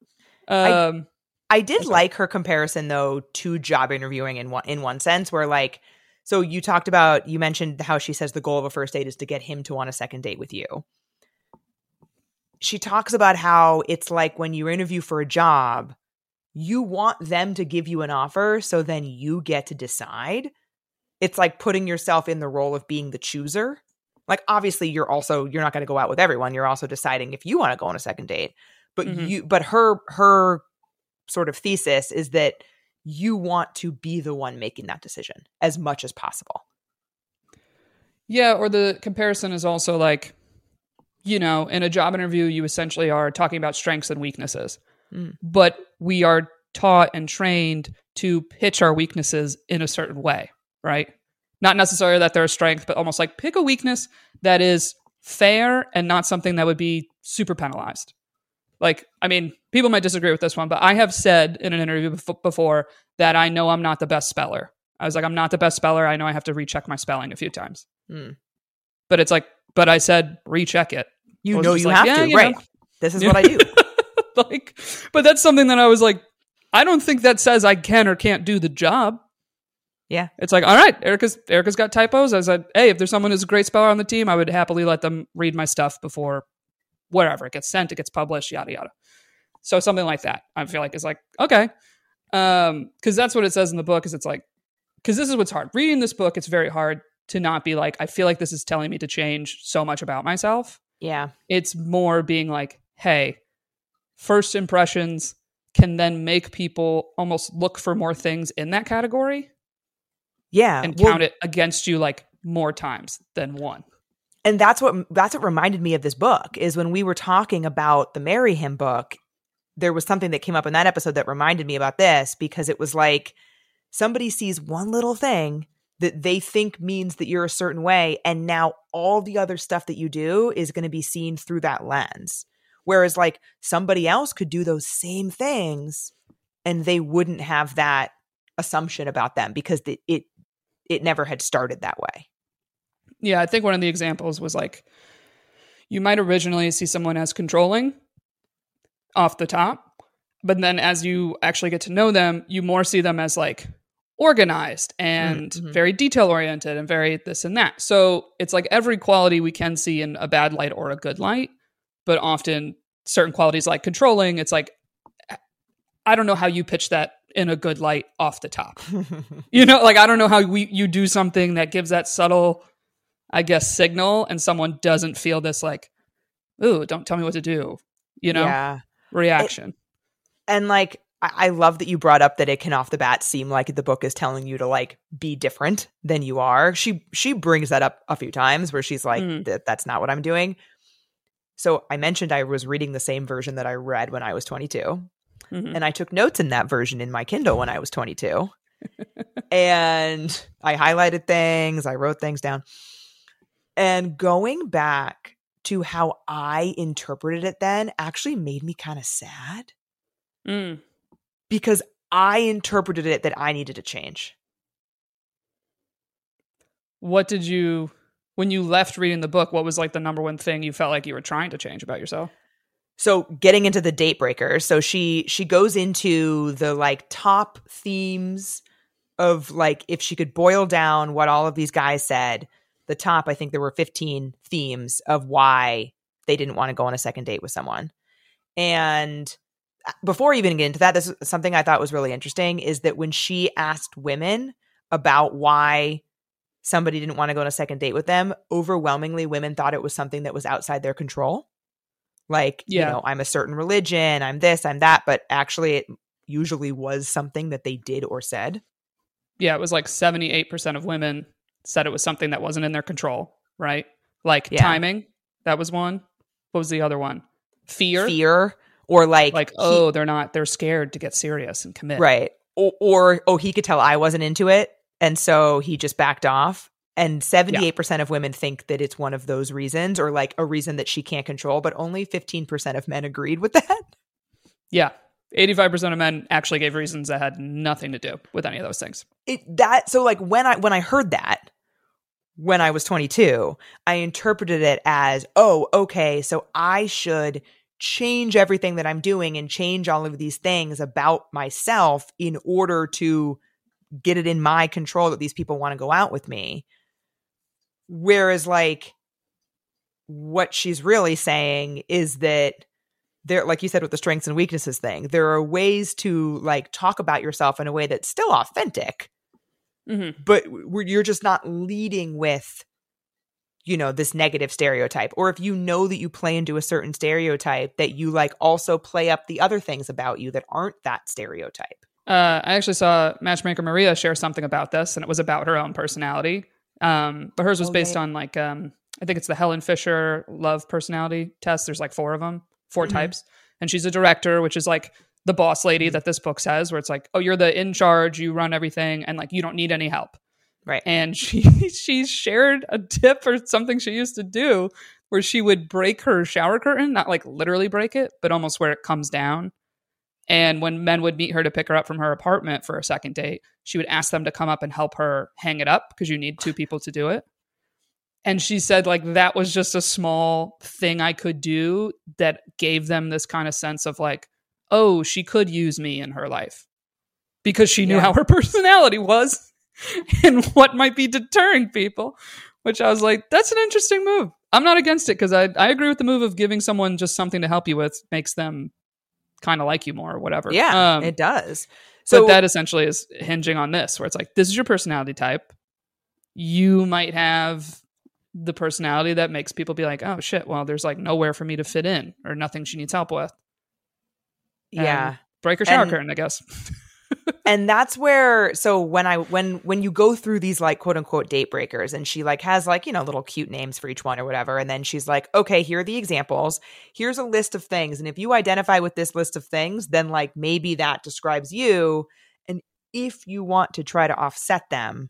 I did like her comparison though to job interviewing in one sense where like, so you mentioned how she says the goal of a first date is to get him to want a second date with you. She talks about how it's like when you interview for a job, you want them to give you an offer so then you get to decide. It's like putting yourself in the role of being the chooser. Like obviously you're not going to go out with everyone. You're also deciding if you want to go on a second date. But but her sort of thesis is that you want to be the one making that decision as much as possible. Yeah, or the comparison is also like, you know, in a job interview, you essentially are talking about strengths and weaknesses. But we are taught and trained to pitch our weaknesses in a certain way, right? Not necessarily that they're a strength, but almost like pick a weakness that is fair and not something that would be super penalized. Like, I mean, people might disagree with this one, but I have said in an interview before that I know I'm not the best speller. I was like, I'm not the best speller. I know I have to recheck my spelling a few times. But it's like, but I said, recheck it. You know you have to, right? This is what I do. Like, but that's something that I was like, I don't think that says I can or can't do the job. Yeah. It's like, all right, Erica's got typos. I said, hey, if there's someone who's a great speller on the team, I would happily let them read my stuff before whatever. It gets sent, it gets published, yada, yada. So something like that, I feel like is like, okay. Because that's what it says in the book is it's like, because this is what's hard. Reading this book, it's very hard to not be like, I feel like this is telling me to change so much about myself. Yeah. It's more being like, hey, first impressions can then make people almost look for more things in that category. Yeah. And count it against you like more times than one. And that's what reminded me of this book is when we were talking about the Marry Him book, there was something that came up in that episode that reminded me about this because it was like somebody sees one little thing that they think means that you're a certain way. And now all the other stuff that you do is going to be seen through that lens. Whereas like somebody else could do those same things and they wouldn't have that assumption about them because it never had started that way. Yeah, I think one of the examples was like, you might originally see someone as controlling off the top, but then as you actually get to know them, you more see them as like organized and very detail oriented and very this and that. So it's like every quality we can see in a bad light or a good light, but often certain qualities like controlling, it's like, I don't know how you pitch that in a good light off the top. You know, like I don't know how you do something that gives that subtle, I guess, signal and someone doesn't feel this like, ooh, don't tell me what to do, you know, reaction. And like, I love that you brought up that it can off the bat seem like the book is telling you to like be different than you are. She brings that up a few times where she's like, that's not what I'm doing. So I mentioned I was reading the same version that I read when I was 22. And I took notes in that version in my Kindle when I was 22. And I highlighted things, I wrote things down. And going back to how I interpreted it then actually made me kind of sad. Because I interpreted it that I needed to change. What did you, when you left reading the book, what was like the number one thing you felt like you were trying to change about yourself? So getting into the date breakers. So she goes into the like top themes of like, if she could boil down what all of these guys said, the top, I think there were 15 themes of why they didn't want to go on a second date with someone. And before even getting into that, this is something I thought was really interesting, is that when she asked women about why somebody didn't want to go on a second date with them, overwhelmingly women thought it was something that was outside their control. Like, you know, I'm a certain religion, I'm this, I'm that, but actually it usually was something that they did or said. Yeah, it was like 78% of women said it was something that wasn't in their control, right? Like timing, that was one. What was the other one? Fear. Or like they're scared to get serious and commit. Right. Or he could tell I wasn't into it, and so he just backed off. And 78% of women think that it's one of those reasons, or like a reason that she can't control, but only 15% of men agreed with that. Yeah. 85% of men actually gave reasons that had nothing to do with any of those things. So like when I heard that when I was 22, I interpreted it as, oh, okay, so I should change everything that I'm doing and change all of these things about myself in order to get it in my control that these people want to go out with me. Whereas like what she's really saying is that there, like you said with the strengths and weaknesses thing, there are ways to like talk about yourself in a way that's still authentic, but you're just not leading with, you know, this negative stereotype. Or if you know that you play into a certain stereotype, that you like also play up the other things about you that aren't that stereotype. I actually saw Matchmaker Maria share something about this, and it was about her own personality. But hers was based on like, I think it's the Helen Fisher love personality test. There's like 4 of them, 4 types. And she's a director, which is like the boss lady that this book says, where it's like, oh, you're the in charge, you run everything, and like, you don't need any help. Right. And she shared a tip or something she used to do where she would break her shower curtain, not like literally break it, but almost where it comes down. And when men would meet her to pick her up from her apartment for a second date, she would ask them to come up and help her hang it up because you need 2 people to do it. And she said like that was just a small thing I could do that gave them this kind of sense of like, oh, she could use me in her life because she knew how her personality was and what might be deterring people, which I was like, that's an interesting move. I'm not against it because I agree with the move of giving someone just something to help you with makes them kind of like you more or whatever. Yeah, it does. So that essentially is hinging on this, where it's like, this is your personality type. You might have the personality that makes people be like, oh shit, well, there's like nowhere for me to fit in or nothing she needs help with. Yeah. Break her shower curtain, I guess. And that's where, so when you go through these like quote unquote date breakers, and she like has like, you know, little cute names for each one or whatever. And then she's like, okay, here are the examples. Here's a list of things. And if you identify with this list of things, then like maybe that describes you. And if you want to try to offset them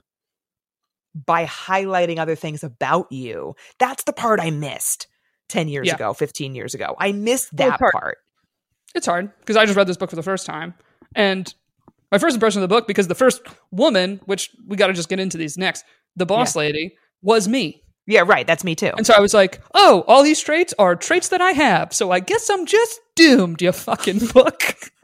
by highlighting other things about you, that's the part I missed 10 years ago, 15 years ago. I missed that part. It's hard because I just read this book for the first time. And my first impression of the book, because the first woman, which we got to just get into these next, the boss lady, was me. Yeah, right. That's me too. And so I was like, oh, all these traits are traits that I have. So I guess I'm just doomed, you fucking book.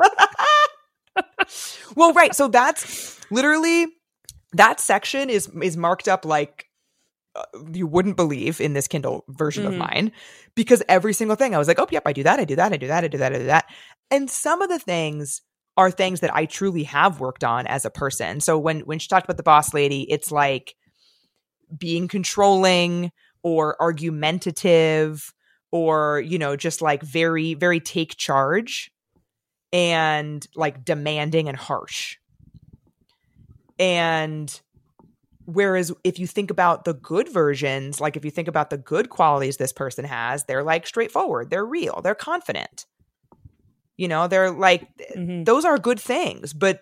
Well, right. So that's literally, that section is marked up like you wouldn't believe in this Kindle version of mine, because every single thing I was like, oh, yep, I do that. I do that. I do that. I do that. I do that. And some of the things are things that I truly have worked on as a person. So when she talked about the boss lady, it's like being controlling or argumentative or, you know, just like very, very take charge and like demanding and harsh. And Whereas if you think about the good versions, like if you think about the good qualities this person has, they're like straightforward, they're real, they're confident. You know, they're like, those are good things. But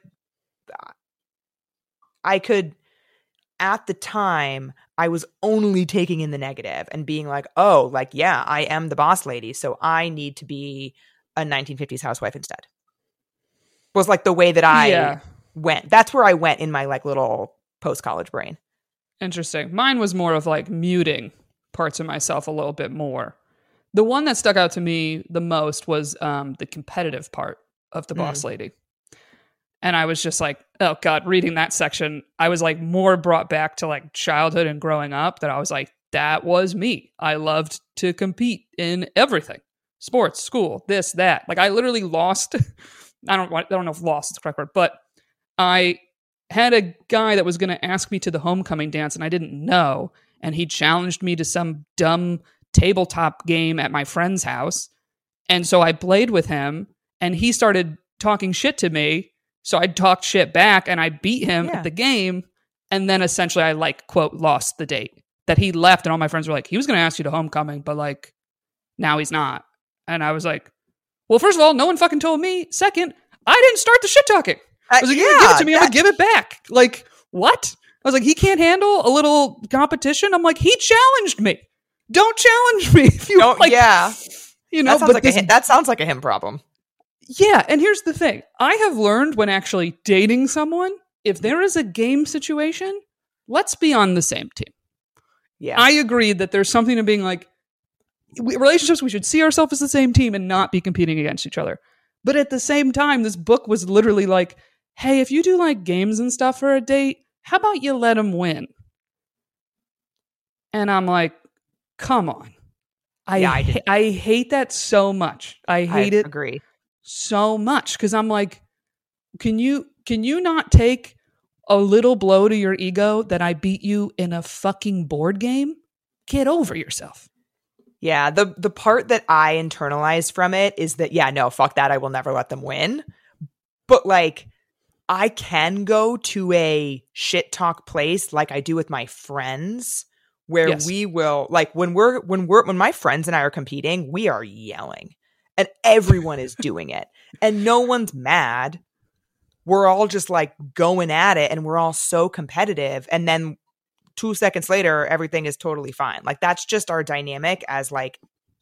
I could, at the time, I was only taking in the negative and being like, oh, like, yeah, I am the boss lady, so I need to be a 1950s housewife instead. Was like the way that I went. That's where I went in my like little post-college brain. Interesting. Mine was more of like muting parts of myself a little bit more. The one that stuck out to me the most was the competitive part of the boss lady. And I was just like, oh God, reading that section, I was like more brought back to like childhood and growing up, that I was like, that was me. I loved to compete in everything. Sports, school, this, that. Like I literally lost. I don't know if lost is the correct word, but I had a guy that was going to ask me to the homecoming dance and I didn't know. And he challenged me to some dumb tabletop game at my friend's house. And so I played with him and he started talking shit to me. So I talked shit back and I beat him at the game. And then essentially I like, quote, lost the date. That he left and all my friends were like, he was going to ask you to homecoming, but like now he's not. And I was like, well, first of all, no one fucking told me. Second, I didn't start the shit talking. I was like, you give it to me, I'm going to give it back. Like, what? I was like, he can't handle a little competition? I'm like, he challenged me. Don't challenge me. If you don't, like, you know, that sounds like a him problem. Yeah, and here's the thing. I have learned when actually dating someone, if there is a game situation, let's be on the same team. Yeah. I agree that there's something to being like, relationships, we should see ourselves as the same team and not be competing against each other. But at the same time, this book was literally like, hey, if you do like games and stuff for a date, how about you let them win? And I'm like, come on. I hate that so much. I agree so much because I'm like, can you not take a little blow to your ego that I beat you in a fucking board game? Get over yourself. Yeah, the part that I internalized from it is that, yeah, no, fuck that. I will never let them win. But like, I can go to a shit talk place like I do with my friends where we will, like, when my friends and I are competing, we are yelling and everyone is doing it and no one's mad. We're all just like going at it and we're all so competitive. And then 2 seconds later, everything is totally fine. Like that's just our dynamic as like,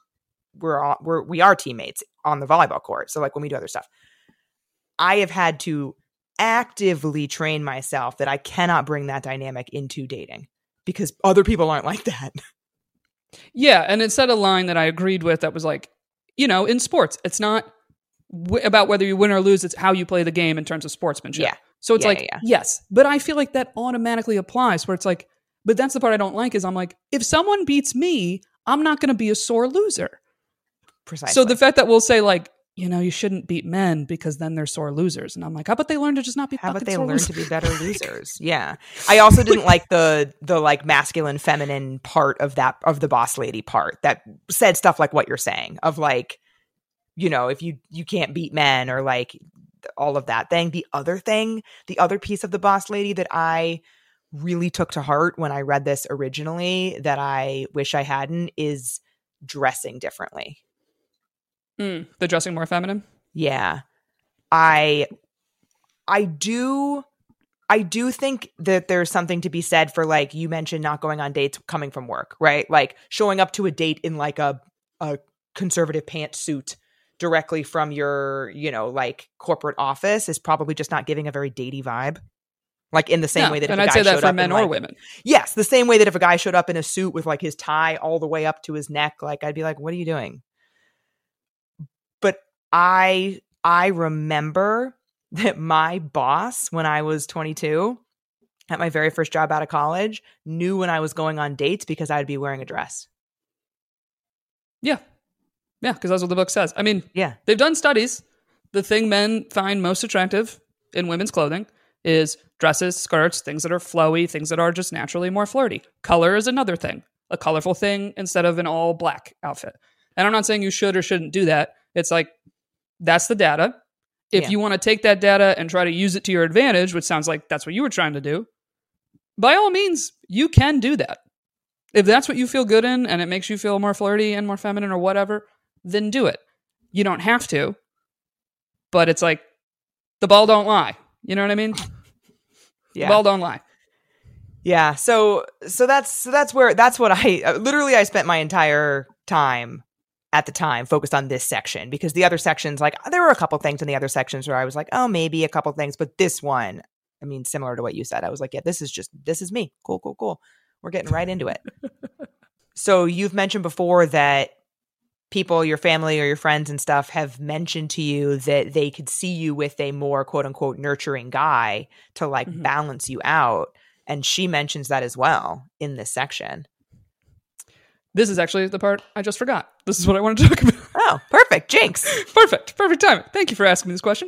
we are teammates on the volleyball court. So like when we do other stuff, I have had to actively train myself that I cannot bring that dynamic into dating because other people aren't like that. Yeah. And it said a line that I agreed with that was like, you know, in sports, it's not about whether you win or lose. It's how you play the game in terms of sportsmanship. Yeah. So it's yes, but I feel like that automatically applies where it's like, but that's the part I don't like is I'm like, if someone beats me, I'm not going to be a sore loser. Precisely. So the fact that we'll say like, you know, you shouldn't beat men because then they're sore losers. And I'm like, how about they learn to just not be fucking sore losers? How about they learn to be better losers? Yeah. I also didn't like the like masculine feminine part of the boss lady part that said stuff like what you're saying of like, you know, if you can't beat men or like all of that thing. The other piece of the boss lady that I really took to heart when I read this originally that I wish I hadn't is dressing differently. The dressing more feminine? Yeah. I do think that there's something to be said for like you mentioned not going on dates coming from work, right? Like showing up to a date in like a conservative pantsuit directly from your, you know, like corporate office is probably just not giving a very datey vibe. Like in the same way that if and a guy I'd say that showed for up men in, or like, women. Yes, the same way that if a guy showed up in a suit with like his tie all the way up to his neck, like I'd be like, what are you doing? But I remember that my boss when I was 22 at my very first job out of college knew when I was going on dates because I'd be wearing a dress. Yeah. Yeah, because that's what the book says. I mean, yeah, they've done studies. The thing men find most attractive in women's clothing is dresses, skirts, things that are flowy, things that are just naturally more flirty. Color is another thing. A colorful thing instead of an all black outfit. And I'm not saying you should or shouldn't do that. It's like, that's the data. If you want to take that data and try to use it to your advantage, which sounds like that's what you were trying to do, by all means, you can do that. If that's what you feel good in and it makes you feel more flirty and more feminine or whatever, then do it. You don't have to, but it's like the ball don't lie. You know what I mean? Yeah. The ball don't lie. Yeah. So that's what I spent my entire time at the time focused on this section, because the other sections, like there were a couple things in the other sections where I was like, oh, maybe a couple things, but this one, I mean, similar to what you said, I was like, yeah, this is me. Cool. We're getting right into it. So you've mentioned before that people, your family or your friends and stuff, have mentioned to you that they could see you with a more quote unquote nurturing guy to like balance you out. And she mentions that as well in this section. This is actually the part I just forgot. This is what I wanted to talk about. Oh, perfect. Jinx. Perfect time. Thank you for asking me this question.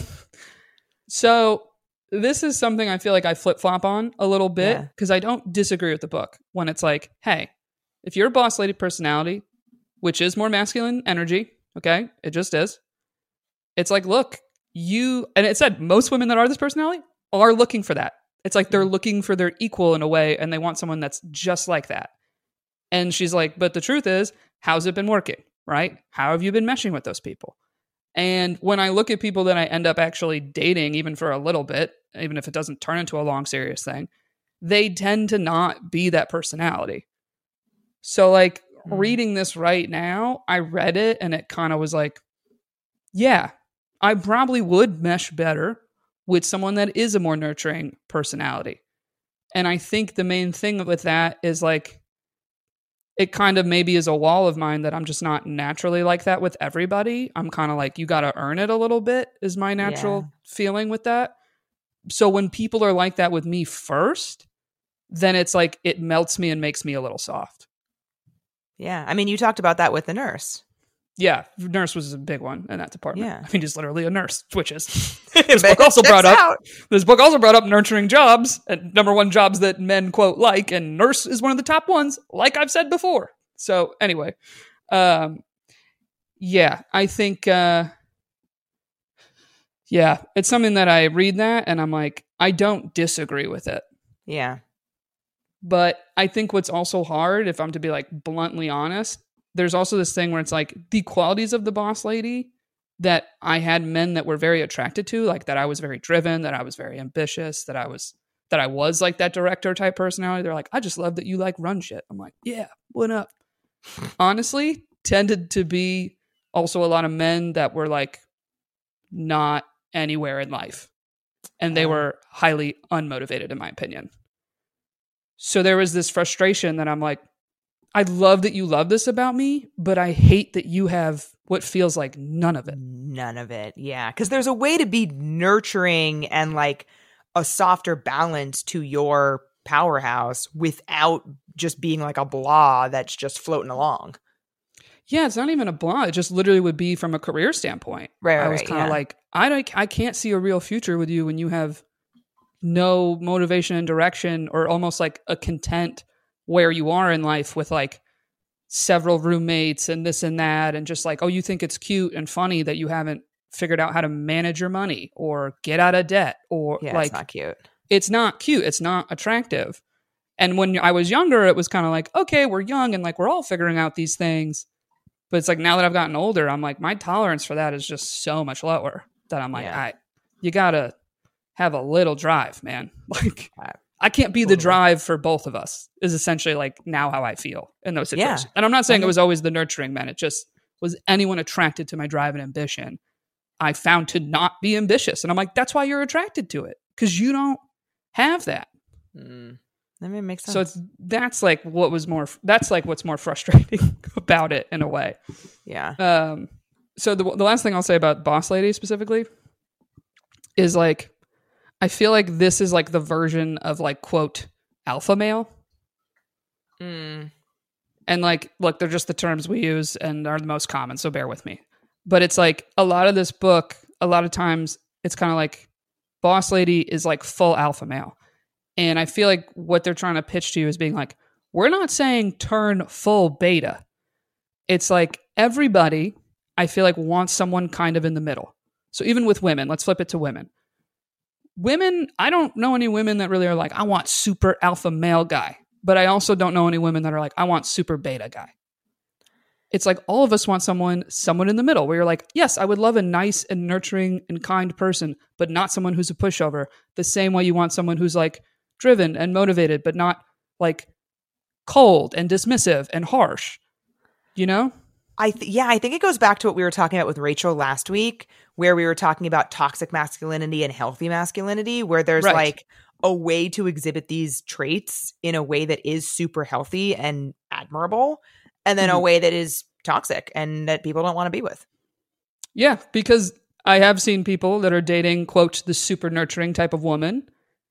So this is something I feel like I flip-flop on a little bit, because I don't disagree with the book when it's like, hey, if you're a boss lady personality, which is more masculine energy, okay, it just is. It's like, look, and it said most women that are this personality are looking for that. It's like they're looking for their equal in a way, and they want someone that's just like that. And she's like, but the truth is, how's it been working, right? How have you been meshing with those people? And when I look at people that I end up actually dating, even for a little bit, even if it doesn't turn into a long, serious thing, they tend to not be that personality. So like reading this right now, I read it and it kind of was like, yeah, I probably would mesh better with someone that is a more nurturing personality. And I think the main thing with that is like, it kind of maybe is a wall of mine that I'm just not naturally like that with everybody. I'm kind of like, you got to earn it a little bit is my natural feeling with that. So when people are like that with me first, then it's like, it melts me and makes me a little soft. Yeah. I mean, you talked about that with the nurse. Yeah. Nurse was a big one in that department. Yeah. I mean, he's literally a nurse, switches. This book also brought up nurturing jobs, and number one jobs that men quote like, and nurse is one of the top ones, like I've said before. So anyway, yeah, I think, it's something that I read that and I'm like, I don't disagree with it. Yeah. But I think what's also hard, if I'm to be like bluntly honest, there's also this thing where it's like the qualities of the boss lady that I had men that were very attracted to, like that I was very driven, that I was very ambitious, that I was like that director type personality. They're like, I just love that you like run shit. I'm like, yeah, what up? Honestly, tended to be also a lot of men that were like not anywhere in life. And they were highly unmotivated, in my opinion. So there was this frustration that I'm like, I love that you love this about me, but I hate that you have what feels like none of it. None of it. Yeah. Because there's a way to be nurturing and like a softer balance to your powerhouse without just being like a blah that's just floating along. Yeah, it's not even a blah. It just literally would be from a career standpoint. Right. I was kind of like, I can't see a real future with you when you have no motivation and direction, or almost like a content where you are in life with like several roommates and this and that, and just like, oh, you think it's cute and funny that you haven't figured out how to manage your money or get out of debt, or like, it's not cute. It's not cute. It's not attractive. And when I was younger, it was kind of like, okay, we're young and like we're all figuring out these things. But it's like now that I've gotten older, I'm like, my tolerance for that is just so much lower that I'm like, you gotta have a little drive, man. Like, I can't be the drive for both of us is essentially like now how I feel in those situations. And I'm not saying it was always the nurturing men. It just was anyone attracted to my drive and ambition. I found to not be ambitious. And I'm like, that's why you're attracted to it. Because you don't have that. That makes sense. So that's what's more frustrating about it in a way. Yeah. So the last thing I'll say about Boss Lady specifically is like, I feel like this is like the version of like, quote, alpha male. And like, look, they're just the terms we use and are the most common, so bear with me. But it's like a lot of this book, a lot of times it's kind of like Boss Lady is like full alpha male. And I feel like what they're trying to pitch to you is being like, we're not saying turn full beta. It's like everybody, I feel like, wants someone kind of in the middle. So even with women, let's flip it to women. women, I don't know any women that really are like, I want super alpha male guy. But I also don't know any women that are like, I want super beta guy. It's like all of us want someone in the middle where you're like, yes, I would love a nice and nurturing and kind person, but not someone who's a pushover. The same way you want someone who's like driven and motivated, but not like cold and dismissive and harsh, you know? I think it goes back to what we were talking about with Rachel last week, where we were talking about toxic masculinity and healthy masculinity, where there's like a way to exhibit these traits in a way that is super healthy and admirable, and then a way that is toxic and that people don't want to be with. Yeah, because I have seen people that are dating, quote, the super nurturing type of woman.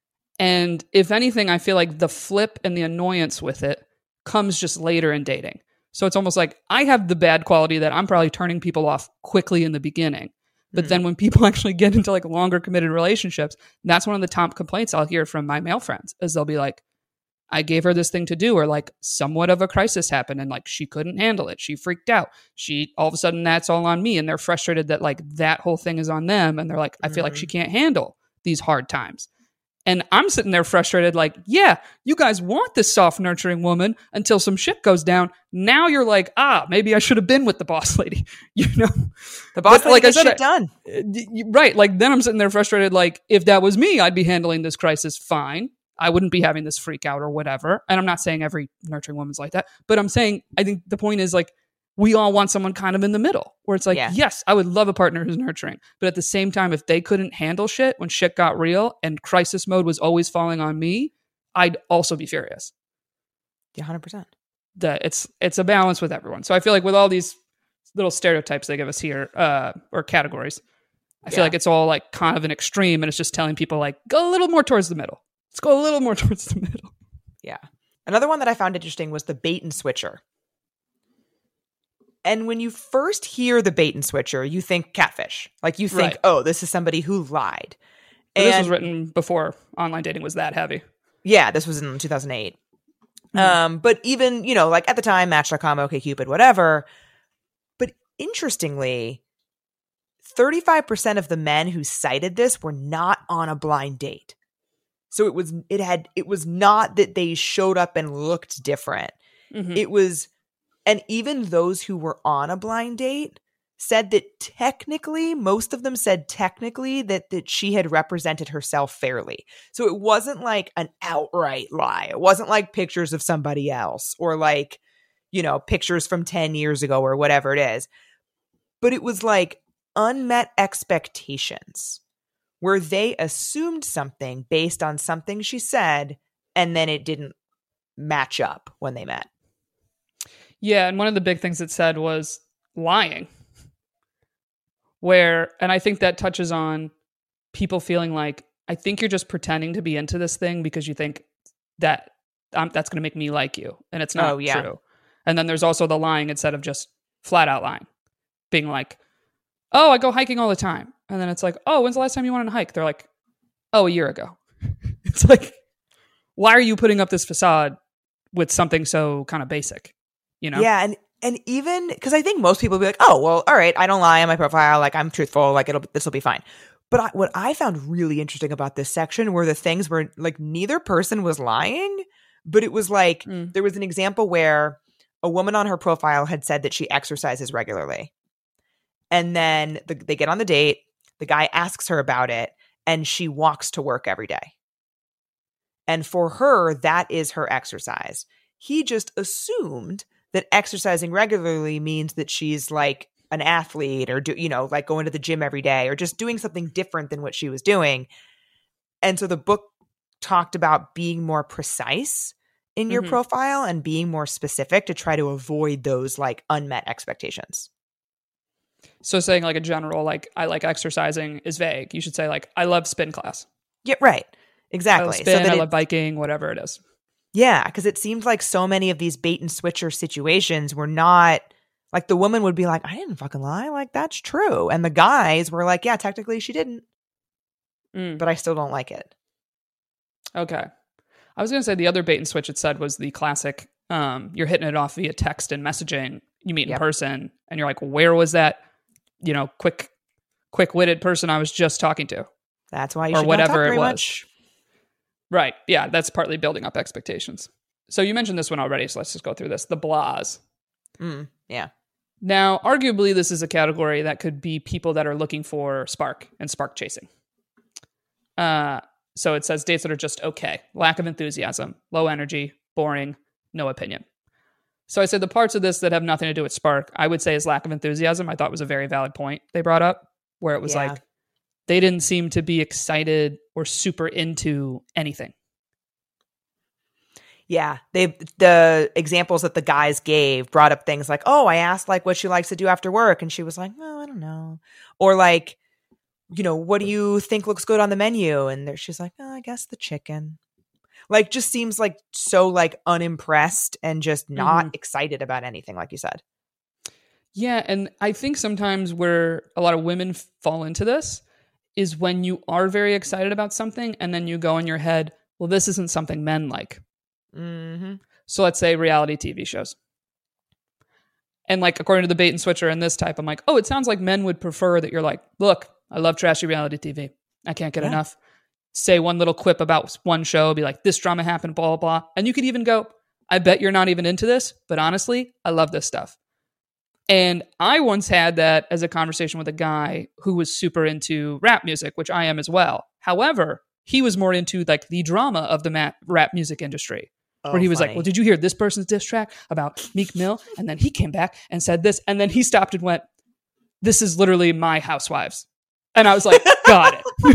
And if anything, I feel like the flip and the annoyance with it comes just later in dating. So it's almost like I have the bad quality that I'm probably turning people off quickly in the beginning. But then when people actually get into like longer committed relationships, that's one of the top complaints I'll hear from my male friends is they'll be like, I gave her this thing to do, or like somewhat of a crisis happened and like she couldn't handle it. She freaked out. All of a sudden that's all on me. And they're frustrated that like that whole thing is on them. And they're like, I feel like she can't handle these hard times. And I'm sitting there frustrated, like, yeah, you guys want this soft, nurturing woman until some shit goes down. Now you're like, maybe I should have been with the boss lady. You know, the boss lady gets shit done. Right. Like then I'm sitting there frustrated, like if that was me, I'd be handling this crisis fine. I wouldn't be having this freak out or whatever. And I'm not saying every nurturing woman's like that, but I'm saying, I think the point is like, we all want someone kind of in the middle where it's like, yes, I would love a partner who's nurturing. But at the same time, if they couldn't handle shit when shit got real and crisis mode was always falling on me, I'd also be furious. Yeah, 100%. That it's a balance with everyone. So I feel like with all these little stereotypes they give us here, or categories, I feel like it's all like kind of an extreme, and it's just telling people like, go a little more towards the middle. Let's go a little more towards the middle. Yeah. Another one that I found interesting was the bait and switcher. And when you first hear the bait and switcher, you think catfish. Like you think, oh, this is somebody who lied. And this was written before online dating was that heavy. Yeah, this was in 2008. But even, you know, like at the time, Match.com, OkCupid, whatever. But interestingly, 35% of the men who cited this were not on a blind date. So it was not that they showed up and looked different. It was, and even those who were on a blind date said that technically, most of them said technically that she had represented herself fairly. So it wasn't like an outright lie. It wasn't like pictures of somebody else or like, you know, pictures from 10 years ago or whatever it is. But it was like unmet expectations where they assumed something based on something she said, and then it didn't match up when they met. Yeah, and one of the big things it said was lying. And I think that touches on people feeling like, I think you're just pretending to be into this thing because you think that that's going to make me like you. And it's not true. And then there's also the lying instead of just flat out lying. Being like, oh, I go hiking all the time. And then it's like, oh, when's the last time you went on a hike? They're like, oh, a year ago. It's like, why are you putting up this facade with something so kind of basic? You know? Yeah, and even because I think most people will be like, oh, well, all right, I don't lie on my profile, like I'm truthful, like this will be fine. But what I found really interesting about this section were the things where like neither person was lying, but it was like there was an example where a woman on her profile had said that she exercises regularly, and then they get on the date. The guy asks her about it, and she walks to work every day. And for her, that is her exercise. He just assumed that exercising regularly means that she's like an athlete or like going to the gym every day or just doing something different than what she was doing. And so the book talked about being more precise in your profile and being more specific to try to avoid those like unmet expectations. So saying like a general, like I like exercising is vague. You should say like, I love spin class. Yeah, right. Exactly. I love spin, I love biking, whatever it is. Yeah, because it seemed like so many of these bait and switcher situations were not like the woman would be like, I didn't fucking lie. Like, that's true. And the guys were like, yeah, technically she didn't. But I still don't like it. Okay. I was going to say the other bait and switch it said was the classic, you're hitting it off via text and messaging. You meet in person and you're like, where was that, quick-witted person I was just talking to? That's why you or should whatever not talk it very was. much. Right. Yeah, that's partly building up expectations. So you mentioned this one already, so let's just go through this. The blahs. Yeah. Now, arguably, this is a category that could be people that are looking for spark and spark chasing. So it says dates that are just okay. Lack of enthusiasm, low energy, boring, no opinion. So I said the parts of this that have nothing to do with spark, I would say is lack of enthusiasm. I thought was a very valid point they brought up, where it was like, they didn't seem to be excited or super into anything. Yeah, the examples that the guys gave brought up things like, oh, I asked like what she likes to do after work, and she was like, oh, I don't know. Or like, you know, what do you think looks good on the menu? And she's like, oh, I guess the chicken. Like, just seems like so like unimpressed and just not excited about anything, like you said. Yeah, and I think sometimes where a lot of women fall into this is when you are very excited about something and then you go in your head, well, this isn't something men like. So let's say reality TV shows. And like, according to the bait and switcher in this type, I'm like, oh, it sounds like men would prefer that you're like, look, I love trashy reality TV. I can't get enough. Say one little quip about one show, be like, this drama happened, blah, blah, blah. And you could even go, I bet you're not even into this, but honestly, I love this stuff. And I once had that as a conversation with a guy who was super into rap music, which I am as well. However, he was more into like the drama of the rap music industry. Where he was like, well, did you hear this person's diss track about Meek Mill? And then he came back and said this. And then he stopped and went, this is literally my Housewives. And I was like, got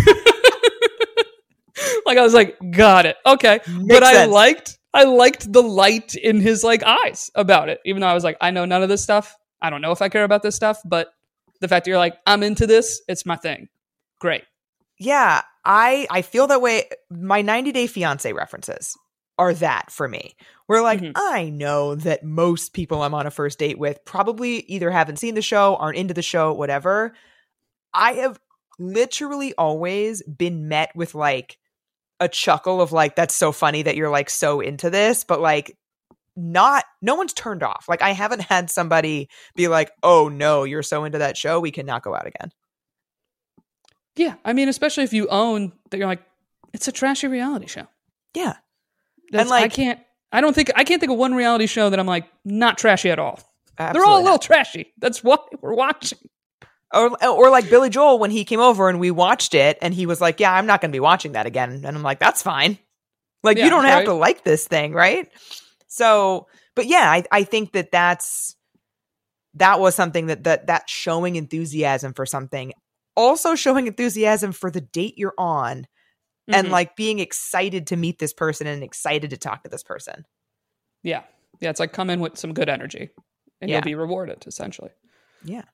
it. Like, I was like, got it. Okay. But I liked the light in his like eyes about it. Even though I was like, I know none of this stuff. I don't know if I care about this stuff. But the fact that you're like, I'm into this, it's my thing. Great. Yeah. I feel that way. My 90 Day Fiance references are that for me. We're like, I know that most people I'm on a first date with probably either haven't seen the show, aren't into the show, whatever. I have literally always been met with like a chuckle of like, that's so funny that you're like so into this, but like no one's turned off. Like, I haven't had somebody be like, oh no, you're so into that show, we cannot go out again. Yeah. I mean, especially if you own that you're like, it's a trashy reality show. Yeah. And like, I can't think of one reality show that I'm like, not trashy at all. They're all a little trashy. That's what we're watching. Or like Billy Joel, when he came over and we watched it and he was like, yeah, I'm not going to be watching that again. And I'm like, that's fine. Like, you don't have to like this thing. Right. So, but yeah, I think that was something that showing enthusiasm for something, also showing enthusiasm for the date you're on. And like being excited to meet this person and excited to talk to this person. Yeah. Yeah. It's like come in with some good energy and you'll be rewarded, essentially. Yeah.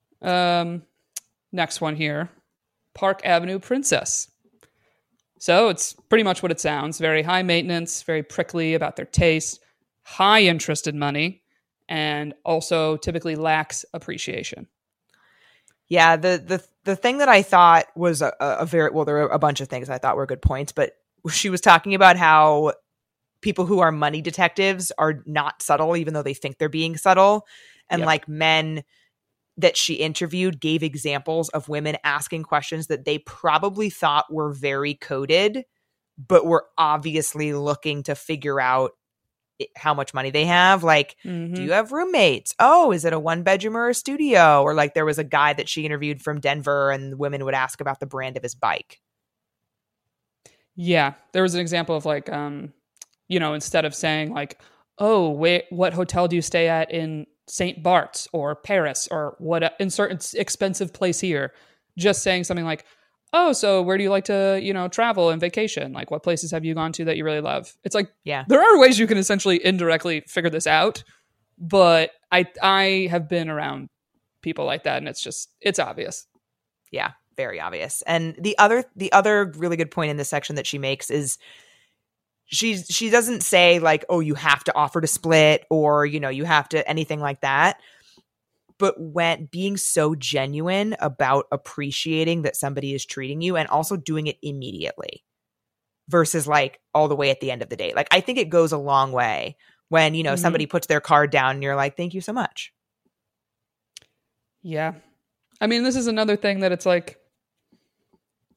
Next one here. Park Avenue Princess. So it's pretty much what it sounds. Very high maintenance, very prickly about their taste, high interest in money, and also typically lacks appreciation. Yeah, the thing that I thought was a very, well, there were a bunch of things I thought were good points, but she was talking about how people who are money detectives are not subtle, even though they think they're being subtle. And like men that she interviewed gave examples of women asking questions that they probably thought were very coded, but were obviously looking to figure out how much money they have. Like, do you have roommates? Oh, is it a 1-bedroom or a studio? Or like there was a guy that she interviewed from Denver and women would ask about the brand of his bike. Yeah. There was an example of like, instead of saying like, oh, wait, what hotel do you stay at in St. Bart's or Paris or what, insert expensive place here, just saying something like, oh, so where do you like to, travel and vacation? Like, what places have you gone to that you really love? It's like, there are ways you can essentially indirectly figure this out, but I have been around people like that, and it's obvious. Yeah, very obvious. And the other really good point in this section that she makes is she doesn't say like, oh, you have to offer to split or, you have to anything like that. But when being so genuine about appreciating that somebody is treating you and also doing it immediately versus like all the way at the end of the day. Like, I think it goes a long way when, somebody puts their card down and you're like, thank you so much. Yeah. I mean, this is another thing that it's like,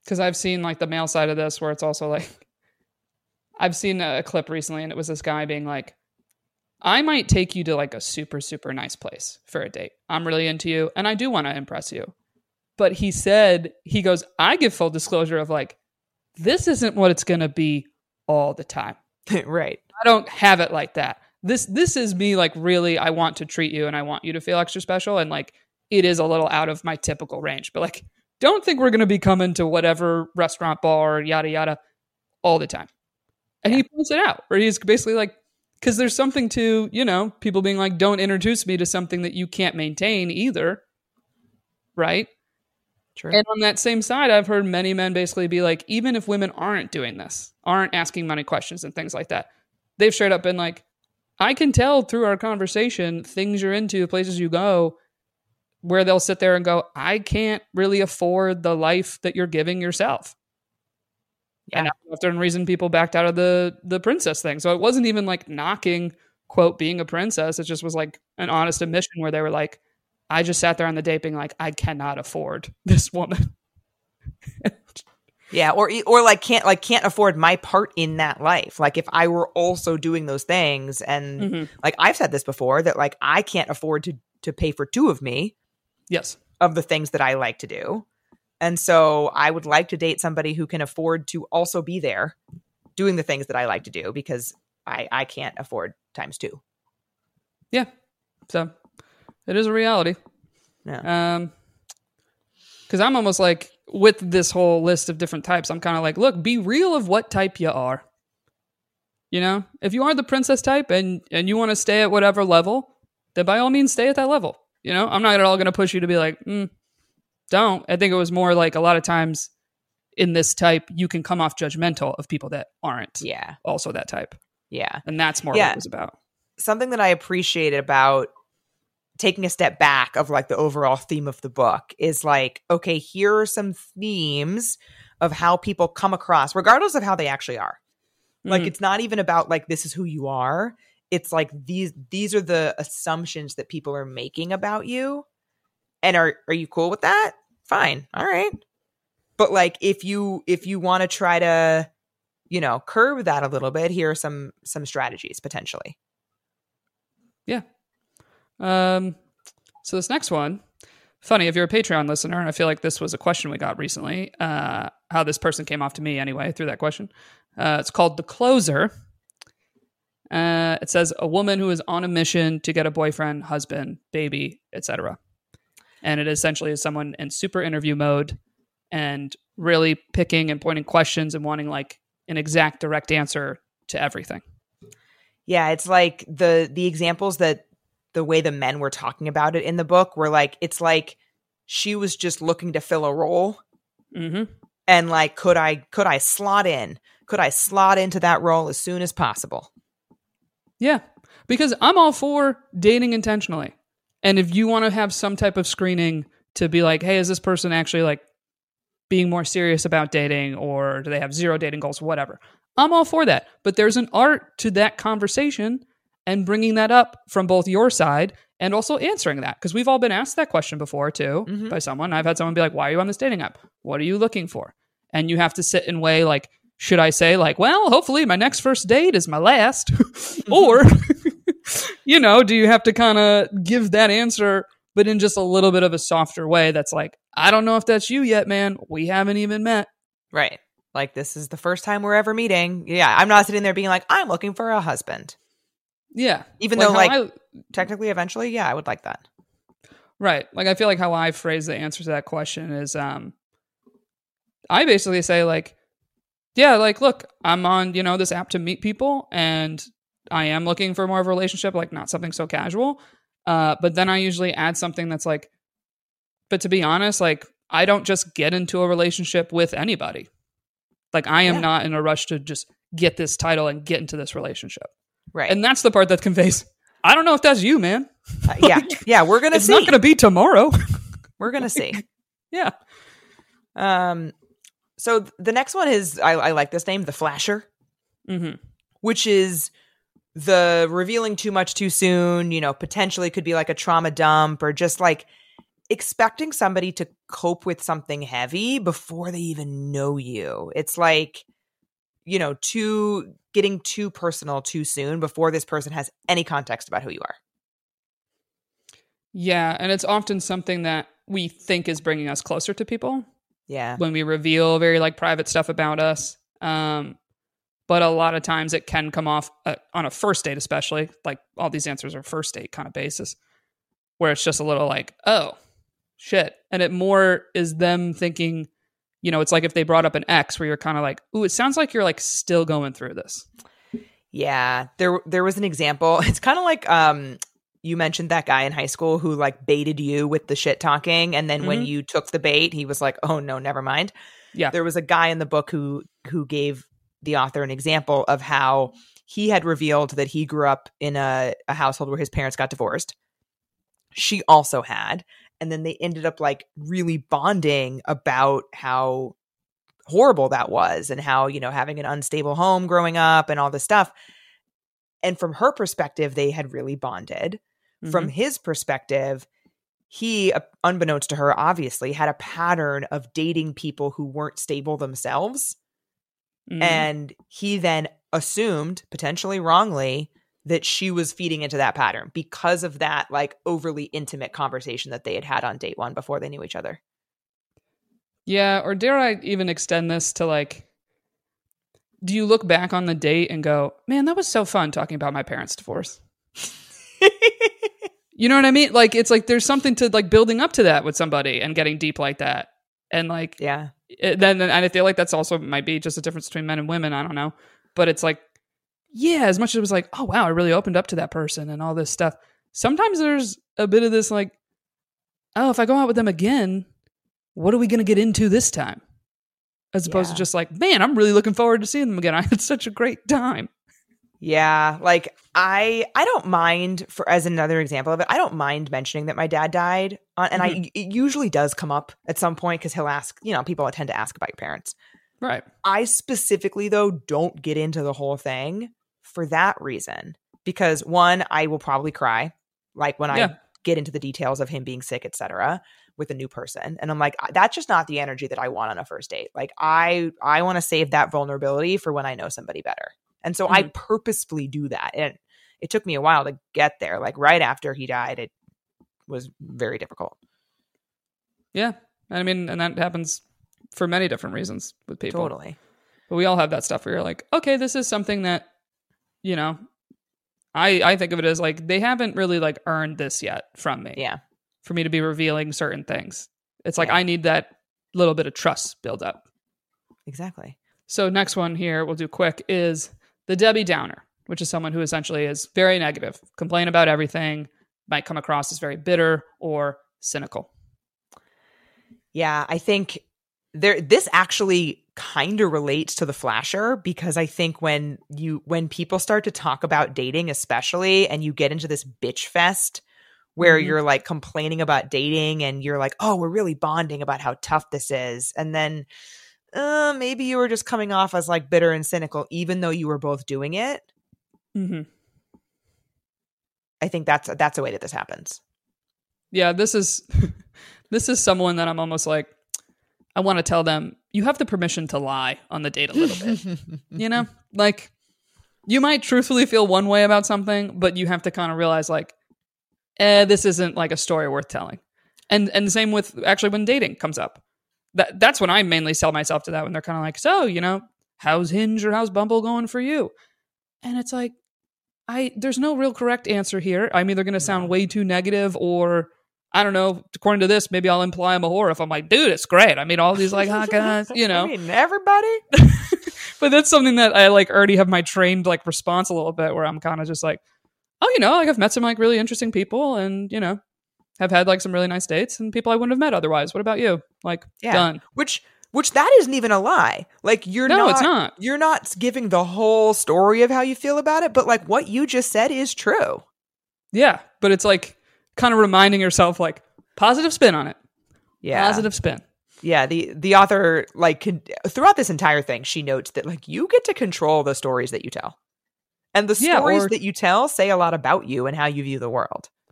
because I've seen like the male side of this where it's also like, I've seen a clip recently and it was this guy being like, I might take you to like a super, super nice place for a date. I'm really into you and I do want to impress you. But he goes, I give full disclosure of like, this isn't what it's going to be all the time. Right. I don't have it like that. This is me like, really, I want to treat you and I want you to feel extra special. And like, it is a little out of my typical range, but like, don't think we're going to be coming to whatever restaurant, bar, yada, yada, all the time. And he points it out where he's basically like, because there's something to, you know, people being like, don't introduce me to something that you can't maintain either. Right? True. And on that same side, I've heard many men basically be like, even if women aren't doing this, aren't asking money questions and things like that, they've straight up been like, I can tell through our conversation, things you're into, places you go, where they'll sit there and go, I can't really afford the life that you're giving yourself. Yeah. And that's often reason people backed out of the princess thing. So it wasn't even like knocking, quote, being a princess. It just was like an honest admission where they were like, I just sat there on the date being like, I cannot afford this woman. Yeah. Or like can't afford my part in that life. Like if I were also doing those things and like I've said this before that like I can't afford to pay for two of me. Yes. Of the things that I like to do. And so I would like to date somebody who can afford to also be there doing the things that I like to do because I can't afford times two. Yeah. So it is a reality. Yeah. Because I'm almost like with this whole list of different types, I'm kind of like, look, be real of what type you are. You know, if you are the princess type and you want to stay at whatever level, then by all means stay at that level. You know, I'm not at all going to push you to be like, don't. I think it was more like a lot of times in this type, you can come off judgmental of people that aren't also that type. Yeah. And that's more what it was about. Something that I appreciated about taking a step back of like the overall theme of the book is like, okay, here are some themes of how people come across, regardless of how they actually are. Like, it's not even about like, this is who you are. It's like, these are the assumptions that people are making about you. And are you cool with that? Fine. All right. But like, if you want to try to, you know, curb that a little bit, here are some strategies potentially. Yeah. So this next one, funny, if you're a Patreon listener, and I feel like this was a question we got recently, how this person came off to me anyway through that question. It's called The Closer. It says a woman who is on a mission to get a boyfriend, husband, baby, etc. And it essentially is someone in super interview mode and really picking and pointing questions and wanting like an exact direct answer to everything. Yeah, it's like the examples that the way the men were talking about it in the book were like, it's like she was just looking to fill a role. Mm-hmm. And like, could I slot in? Could I slot into that role as soon as possible? Yeah, because I'm all for dating intentionally. And if you want to have some type of screening to be like, hey, is this person actually like being more serious about dating, or do they have zero dating goals or whatever? I'm all for that. But there's an art to that conversation and bringing that up from both your side and also answering that. Because we've all been asked that question before too by someone. I've had someone be like, why are you on this dating app? What are you looking for? And you have to sit and weigh like, should I say like, well, hopefully my next first date is my last? Or, you know, do you have to kind of give that answer, but in just a little bit of a softer way that's like, I don't know if that's you yet, man. We haven't even met. Right. Like, this is the first time we're ever meeting. Yeah, I'm not sitting there being like, I'm looking for a husband. Yeah. Even though, like, technically, eventually, yeah, I would like that. Right. Like, I feel like how I phrase the answer to that question is, I basically say, like, yeah, like, look, I'm on, you know, this app to meet people, and I am looking for more of a relationship, like, not something so casual. But then I usually add something that's like, but to be honest, like, I don't just get into a relationship with anybody. Like, I am not in a rush to just get this title and get into this relationship. Right. And that's the part that conveys, I don't know if that's you, man. Yeah, we're going to see. It's not going to be tomorrow. We're going to see. Yeah. So the next one is, I like this name, The Flasher, which is the revealing too much too soon, you know, potentially could be like a trauma dump, or just like expecting somebody to cope with something heavy before they even know you. It's like, you know, getting too personal too soon before this person has any context about who you are. Yeah, and it's often something that we think is bringing us closer to people. Yeah. When we reveal very like private stuff about us. But a lot of times it can come off on a first date, especially like all these answers are first date kind of basis, where it's just a little like, oh shit. And it more is them thinking, you know, it's like if they brought up an ex where you're kind of like, ooh, it sounds like you're like still going through this. Yeah. There was an example. It's kind of like, you mentioned that guy in high school who like baited you with the shit talking. And then when you took the bait, he was like, oh no, never mind. Yeah. There was a guy in the book who gave the author an example of how he had revealed that he grew up in a household where his parents got divorced. She also had. And then they ended up like really bonding about how horrible that was and how, you know, having an unstable home growing up and all this stuff. And from her perspective, they had really bonded. Mm-hmm. From his perspective, he, unbeknownst to her, obviously had a pattern of dating people who weren't stable themselves. Mm. And he then assumed, potentially wrongly, that she was feeding into that pattern because of that like overly intimate conversation that they had on date one before they knew each other. Yeah, or dare I even extend this to like, do you look back on the date and go, man, that was so fun talking about my parents' divorce? You know what I mean? Like, it's like there's something to like building up to that with somebody and getting deep like that. And like, yeah, then and I feel like that's also might be just a difference between men and women. I don't know. But it's like, yeah, as much as it was like, oh, wow, I really opened up to that person and all this stuff. Sometimes there's a bit of this like, oh, if I go out with them again, what are we going to get into this time? As opposed to just like, man, I'm really looking forward to seeing them again. I had such a great time. Yeah, like I don't mind, for as another example of it, I don't mind mentioning that my dad died. And it usually does come up at some point because he'll ask, you know, people tend to ask about your parents. Right. I specifically, though, don't get into the whole thing for that reason. Because one, I will probably cry, like when I get into the details of him being sick, etc., with a new person. And I'm like, that's just not the energy that I want on a first date. Like I want to save that vulnerability for when I know somebody better. And so I purposefully do that. And it took me a while to get there. Like right after he died, it was very difficult. Yeah. I mean, and that happens for many different reasons with people. Totally. But we all have that stuff where you're like, okay, this is something that, you know, I think of it as like, they haven't really like earned this yet from me. Yeah. For me to be revealing certain things. It's like, I need that little bit of trust build up. Exactly. So next one here, we'll do quick, is the Debbie Downer, which is someone who essentially is very negative, complain about everything, might come across as very bitter or cynical. Yeah, I think this actually kind of relates to the flasher, because I think when people start to talk about dating, especially, and you get into this bitch fest where you're like complaining about dating and you're like, oh, we're really bonding about how tough this is. And then maybe you were just coming off as like bitter and cynical, even though you were both doing it. Mm-hmm. I think that's a way that this happens. Yeah, this is someone that I'm almost like, I want to tell them, you have the permission to lie on the date a little bit. You know, like you might truthfully feel one way about something, but you have to kind of realize like, this isn't like a story worth telling. And the same with actually when dating comes up. That's when I mainly sell myself to that, when they're kind of like, so, you know, how's Hinge or how's Bumble going for you? And it's like, there's no real correct answer here. I'm either going to sound way too negative, or I don't know, according to this, maybe I'll imply I'm a whore if I'm like, dude, it's great. I mean, all these like hot guys, you know. I mean, everybody. But that's something that I like already have my trained like response a little bit, where I'm kind of just like, oh, you know, like I've met some like really interesting people, and, you know, have had like some really nice dates and people I wouldn't have met otherwise. What about you? Like, done. Which that isn't even a lie. Like it's not. You're not giving the whole story of how you feel about it, but like what you just said is true. Yeah, but it's like kind of reminding yourself like positive spin on it. Yeah. Positive spin. Yeah, the author like throughout this entire thing, she notes that like you get to control the stories that you tell. And the stories that you tell say a lot about you and how you view the world.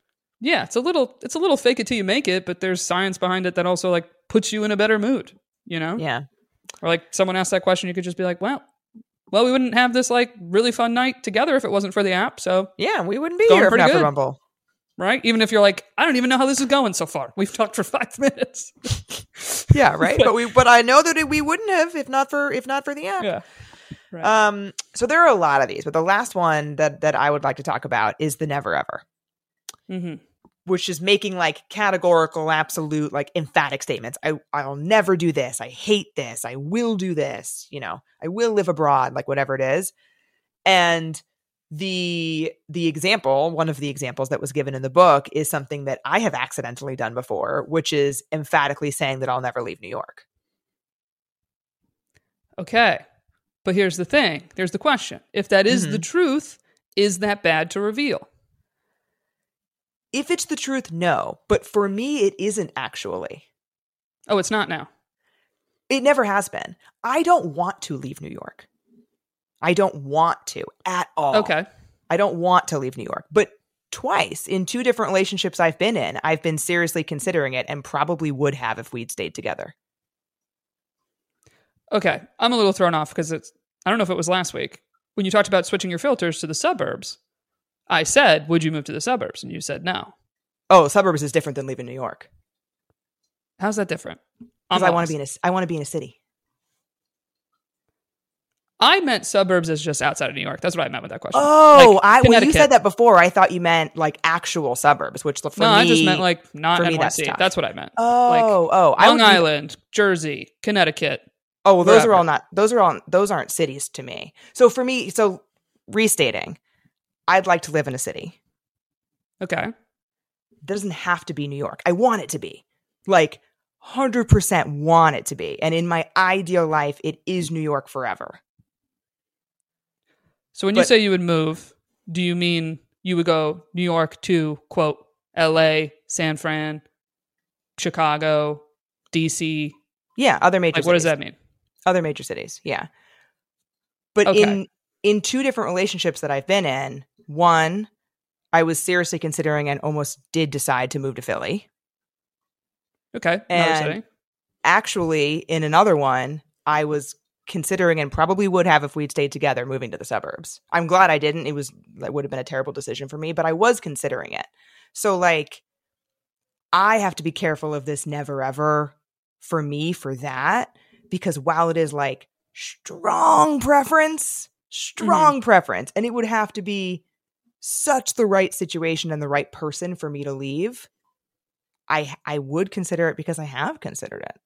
Yeah, it's a little fake it till you make it, but there's science behind it that also like puts you in a better mood, you know? Yeah. Or like someone asked that question, you could just be like, well, we wouldn't have this like really fun night together if it wasn't for the app. So yeah, we wouldn't be here if not for Bumble. Right? Even if you're like, I don't even know how this is going so far. We've talked for 5 minutes. Yeah, right. but I know that we wouldn't have if not for the app. Yeah. Right. So there are a lot of these, but the last one that I would like to talk about is the never ever. Mm-hmm. Which is making like categorical, absolute, like emphatic statements. I'll never do this. I hate this. I will do this. You know, I will live abroad, like whatever it is. And the example, one of the examples that was given in the book is something that I have accidentally done before, which is emphatically saying that I'll never leave New York. Okay. But here's the thing. There's the question. If that is the truth, is that bad to reveal? If it's the truth, no. But for me, it isn't actually. Oh, it's not now? It never has been. I don't want to leave New York. I don't want to at all. Okay. I don't want to leave New York. But twice in 2 different relationships I've been in, I've been seriously considering it and probably would have if we'd stayed together. Okay. I'm a little thrown off because I don't know if it was last week when you talked about switching your filters to the suburbs. I said, would you move to the suburbs? And you said no. Oh, suburbs is different than leaving New York. How's that different? Because I want to be in a city. I meant suburbs as just outside of New York. That's what I meant with that question. Oh, when you said that before, I thought you meant like actual suburbs, which for me, I just meant like not NYC. That's what I meant. Long Island, Jersey, Connecticut. Oh, well, those aren't cities to me. So for me, restating, I'd like to live in a city. Okay. It doesn't have to be New York. I want it to be. Like 100% want it to be. And in my ideal life, it is New York forever. So when you say you would move, do you mean you would go New York to, quote, LA, San Fran, Chicago, DC? Yeah, other major cities. What does that mean? Other major cities, yeah. But in 2 different relationships that I've been in, one, I was seriously considering and almost did decide to move to Philly. Okay. And actually, in another one, I was considering and probably would have if we'd stayed together moving to the suburbs. I'm glad I didn't. That would have been a terrible decision for me, but I was considering it. So like, I have to be careful of this never ever for me for that, because while it is like strong preference, and it would have to be such the right situation and the right person for me to leave, I would consider it because I have considered it.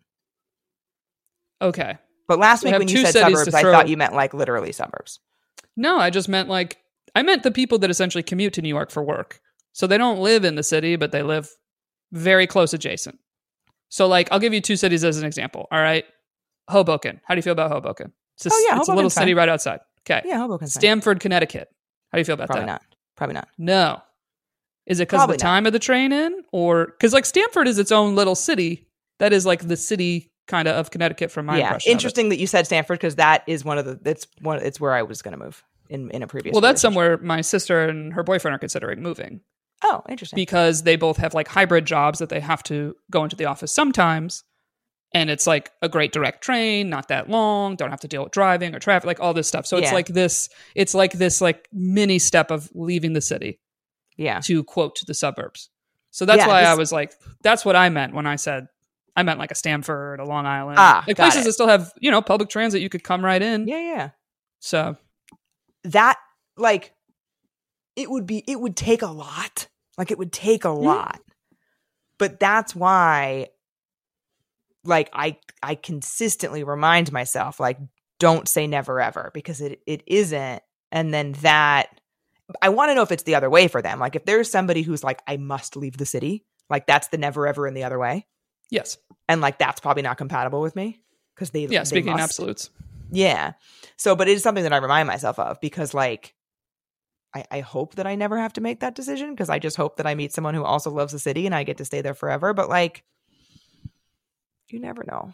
Okay. But last week when you said suburbs, I thought you meant like literally suburbs. No, I just meant I meant the people that essentially commute to New York for work. So they don't live in the city, but they live very close adjacent. So like, I'll give you 2 cities as an example. All right. Hoboken. How do you feel about Hoboken? It's a little city right outside. Okay. Yeah, Hoboken's Stamford, Connecticut. How do you feel about that? Probably not. No. Is it because of the time of the train in? Or because like Stamford is its own little city. That is like the city kind of Connecticut from my impression. Interesting that you said Stamford, because that is it's where I was going to move in a previous. Well, that's somewhere my sister and her boyfriend are considering moving. Oh, interesting. Because they both have like hybrid jobs that they have to go into the office sometimes. And it's like a great direct train, not that long, don't have to deal with driving or traffic, like all this stuff. So it's like this like mini step of leaving the city. Yeah. To quote the suburbs. So that's why I was like, that's what I meant when I said I meant like a Stamford, a Long Island, like places that still have, public transit. You could come right in. Yeah. So that like, it would take a lot. Like it would take a lot, but that's why like I consistently remind myself, like, don't say never ever, because it isn't. And then that I want to know if it's the other way for them. Like if there's somebody who's like, I must leave the city, like that's the never ever in the other way. Yes. And like, that's probably not compatible with me because speaking in absolutes. Yeah. So, but it is something that I remind myself of, because like, I hope that I never have to make that decision, because I just hope that I meet someone who also loves the city and I get to stay there forever. But like, you never know.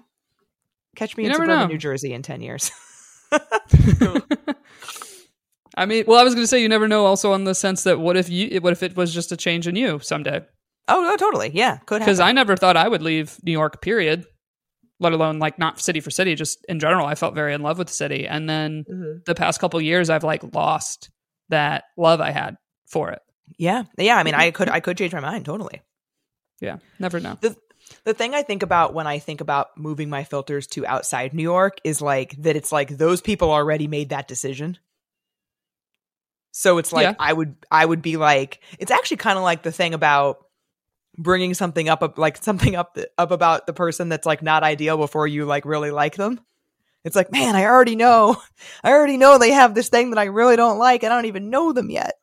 Catch me in suburban New Jersey in 10 years. I mean, well, I was going to say you never know also on the sense that what if it was just a change in you someday? Oh, no, totally. Yeah, could happen. Because I never thought I would leave New York, period, let alone like not city for city, just in general. I felt very in love with the city. And then the past couple of years, I've like lost that love I had for it. Yeah. Yeah. I mean, I could change my mind. Totally. Yeah. Never know. The thing I think about when I think about moving my filters to outside New York is like that it's like those people already made that decision. So it's like I would be like, it's actually kind of like the thing about bringing something up about the person that's like not ideal before you like really like them. It's like, man, I already know they have this thing that I really don't like and I don't even know them yet.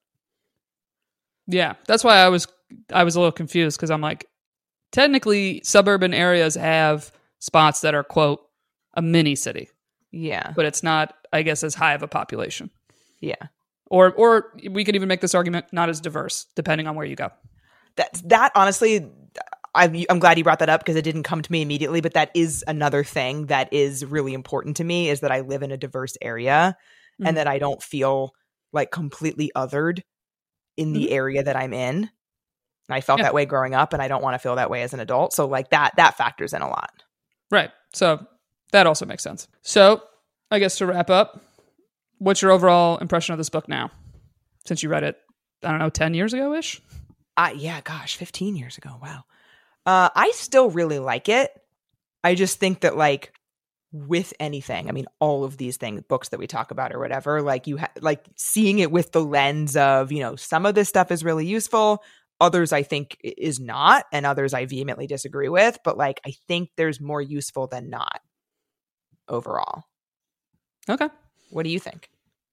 Yeah, that's why I was a little confused because I'm like, technically suburban areas have spots that are, quote, a mini city. Yeah. But it's not, I guess, as high of a population. Yeah. Or we could even make this argument not as diverse, depending on where you go. That honestly, I'm glad you brought that up because it didn't come to me immediately, but that is another thing that is really important to me is that I live in a diverse area and that I don't feel like completely othered in the area that I'm in. I felt that way growing up and I don't want to feel that way as an adult. So like that factors in a lot. Right. So that also makes sense. So I guess to wrap up, what's your overall impression of this book now? Since you read it, I don't know, 10 years ago-ish? 15 years ago. Wow. I still really like it. I just think that like with anything, I mean, all of these books that we talk about or whatever, like like seeing it with the lens of, some of this stuff is really useful. Others I think is not, and others I vehemently disagree with. But like, I think there's more useful than not overall. Okay. What do you think?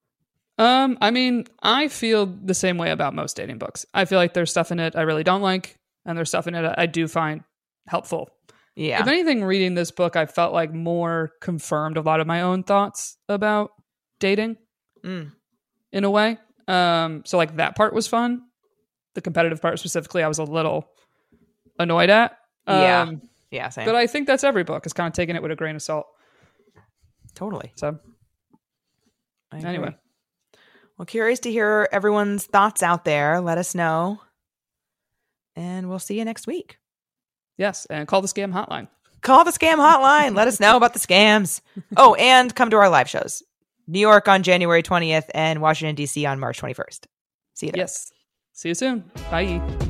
I mean, I feel the same way about most dating books. I feel like there's stuff in it I really don't like, and there's stuff in it I do find helpful. Yeah. If anything, reading this book, I felt like more confirmed a lot of my own thoughts about dating in a way. So like that part was fun. The competitive part specifically, I was a little annoyed at. Yeah, same. But I think that's every book is kind of taking it with a grain of salt. Totally. So anyway. Well, curious to hear everyone's thoughts out there. Let us know. And we'll see you next week. Yes, and call the scam hotline. Call the scam hotline. Let us know about the scams. Oh, and come to our live shows. New York on January 20th and Washington, D.C. on March 21st. See you there. Yes. See you soon. Bye.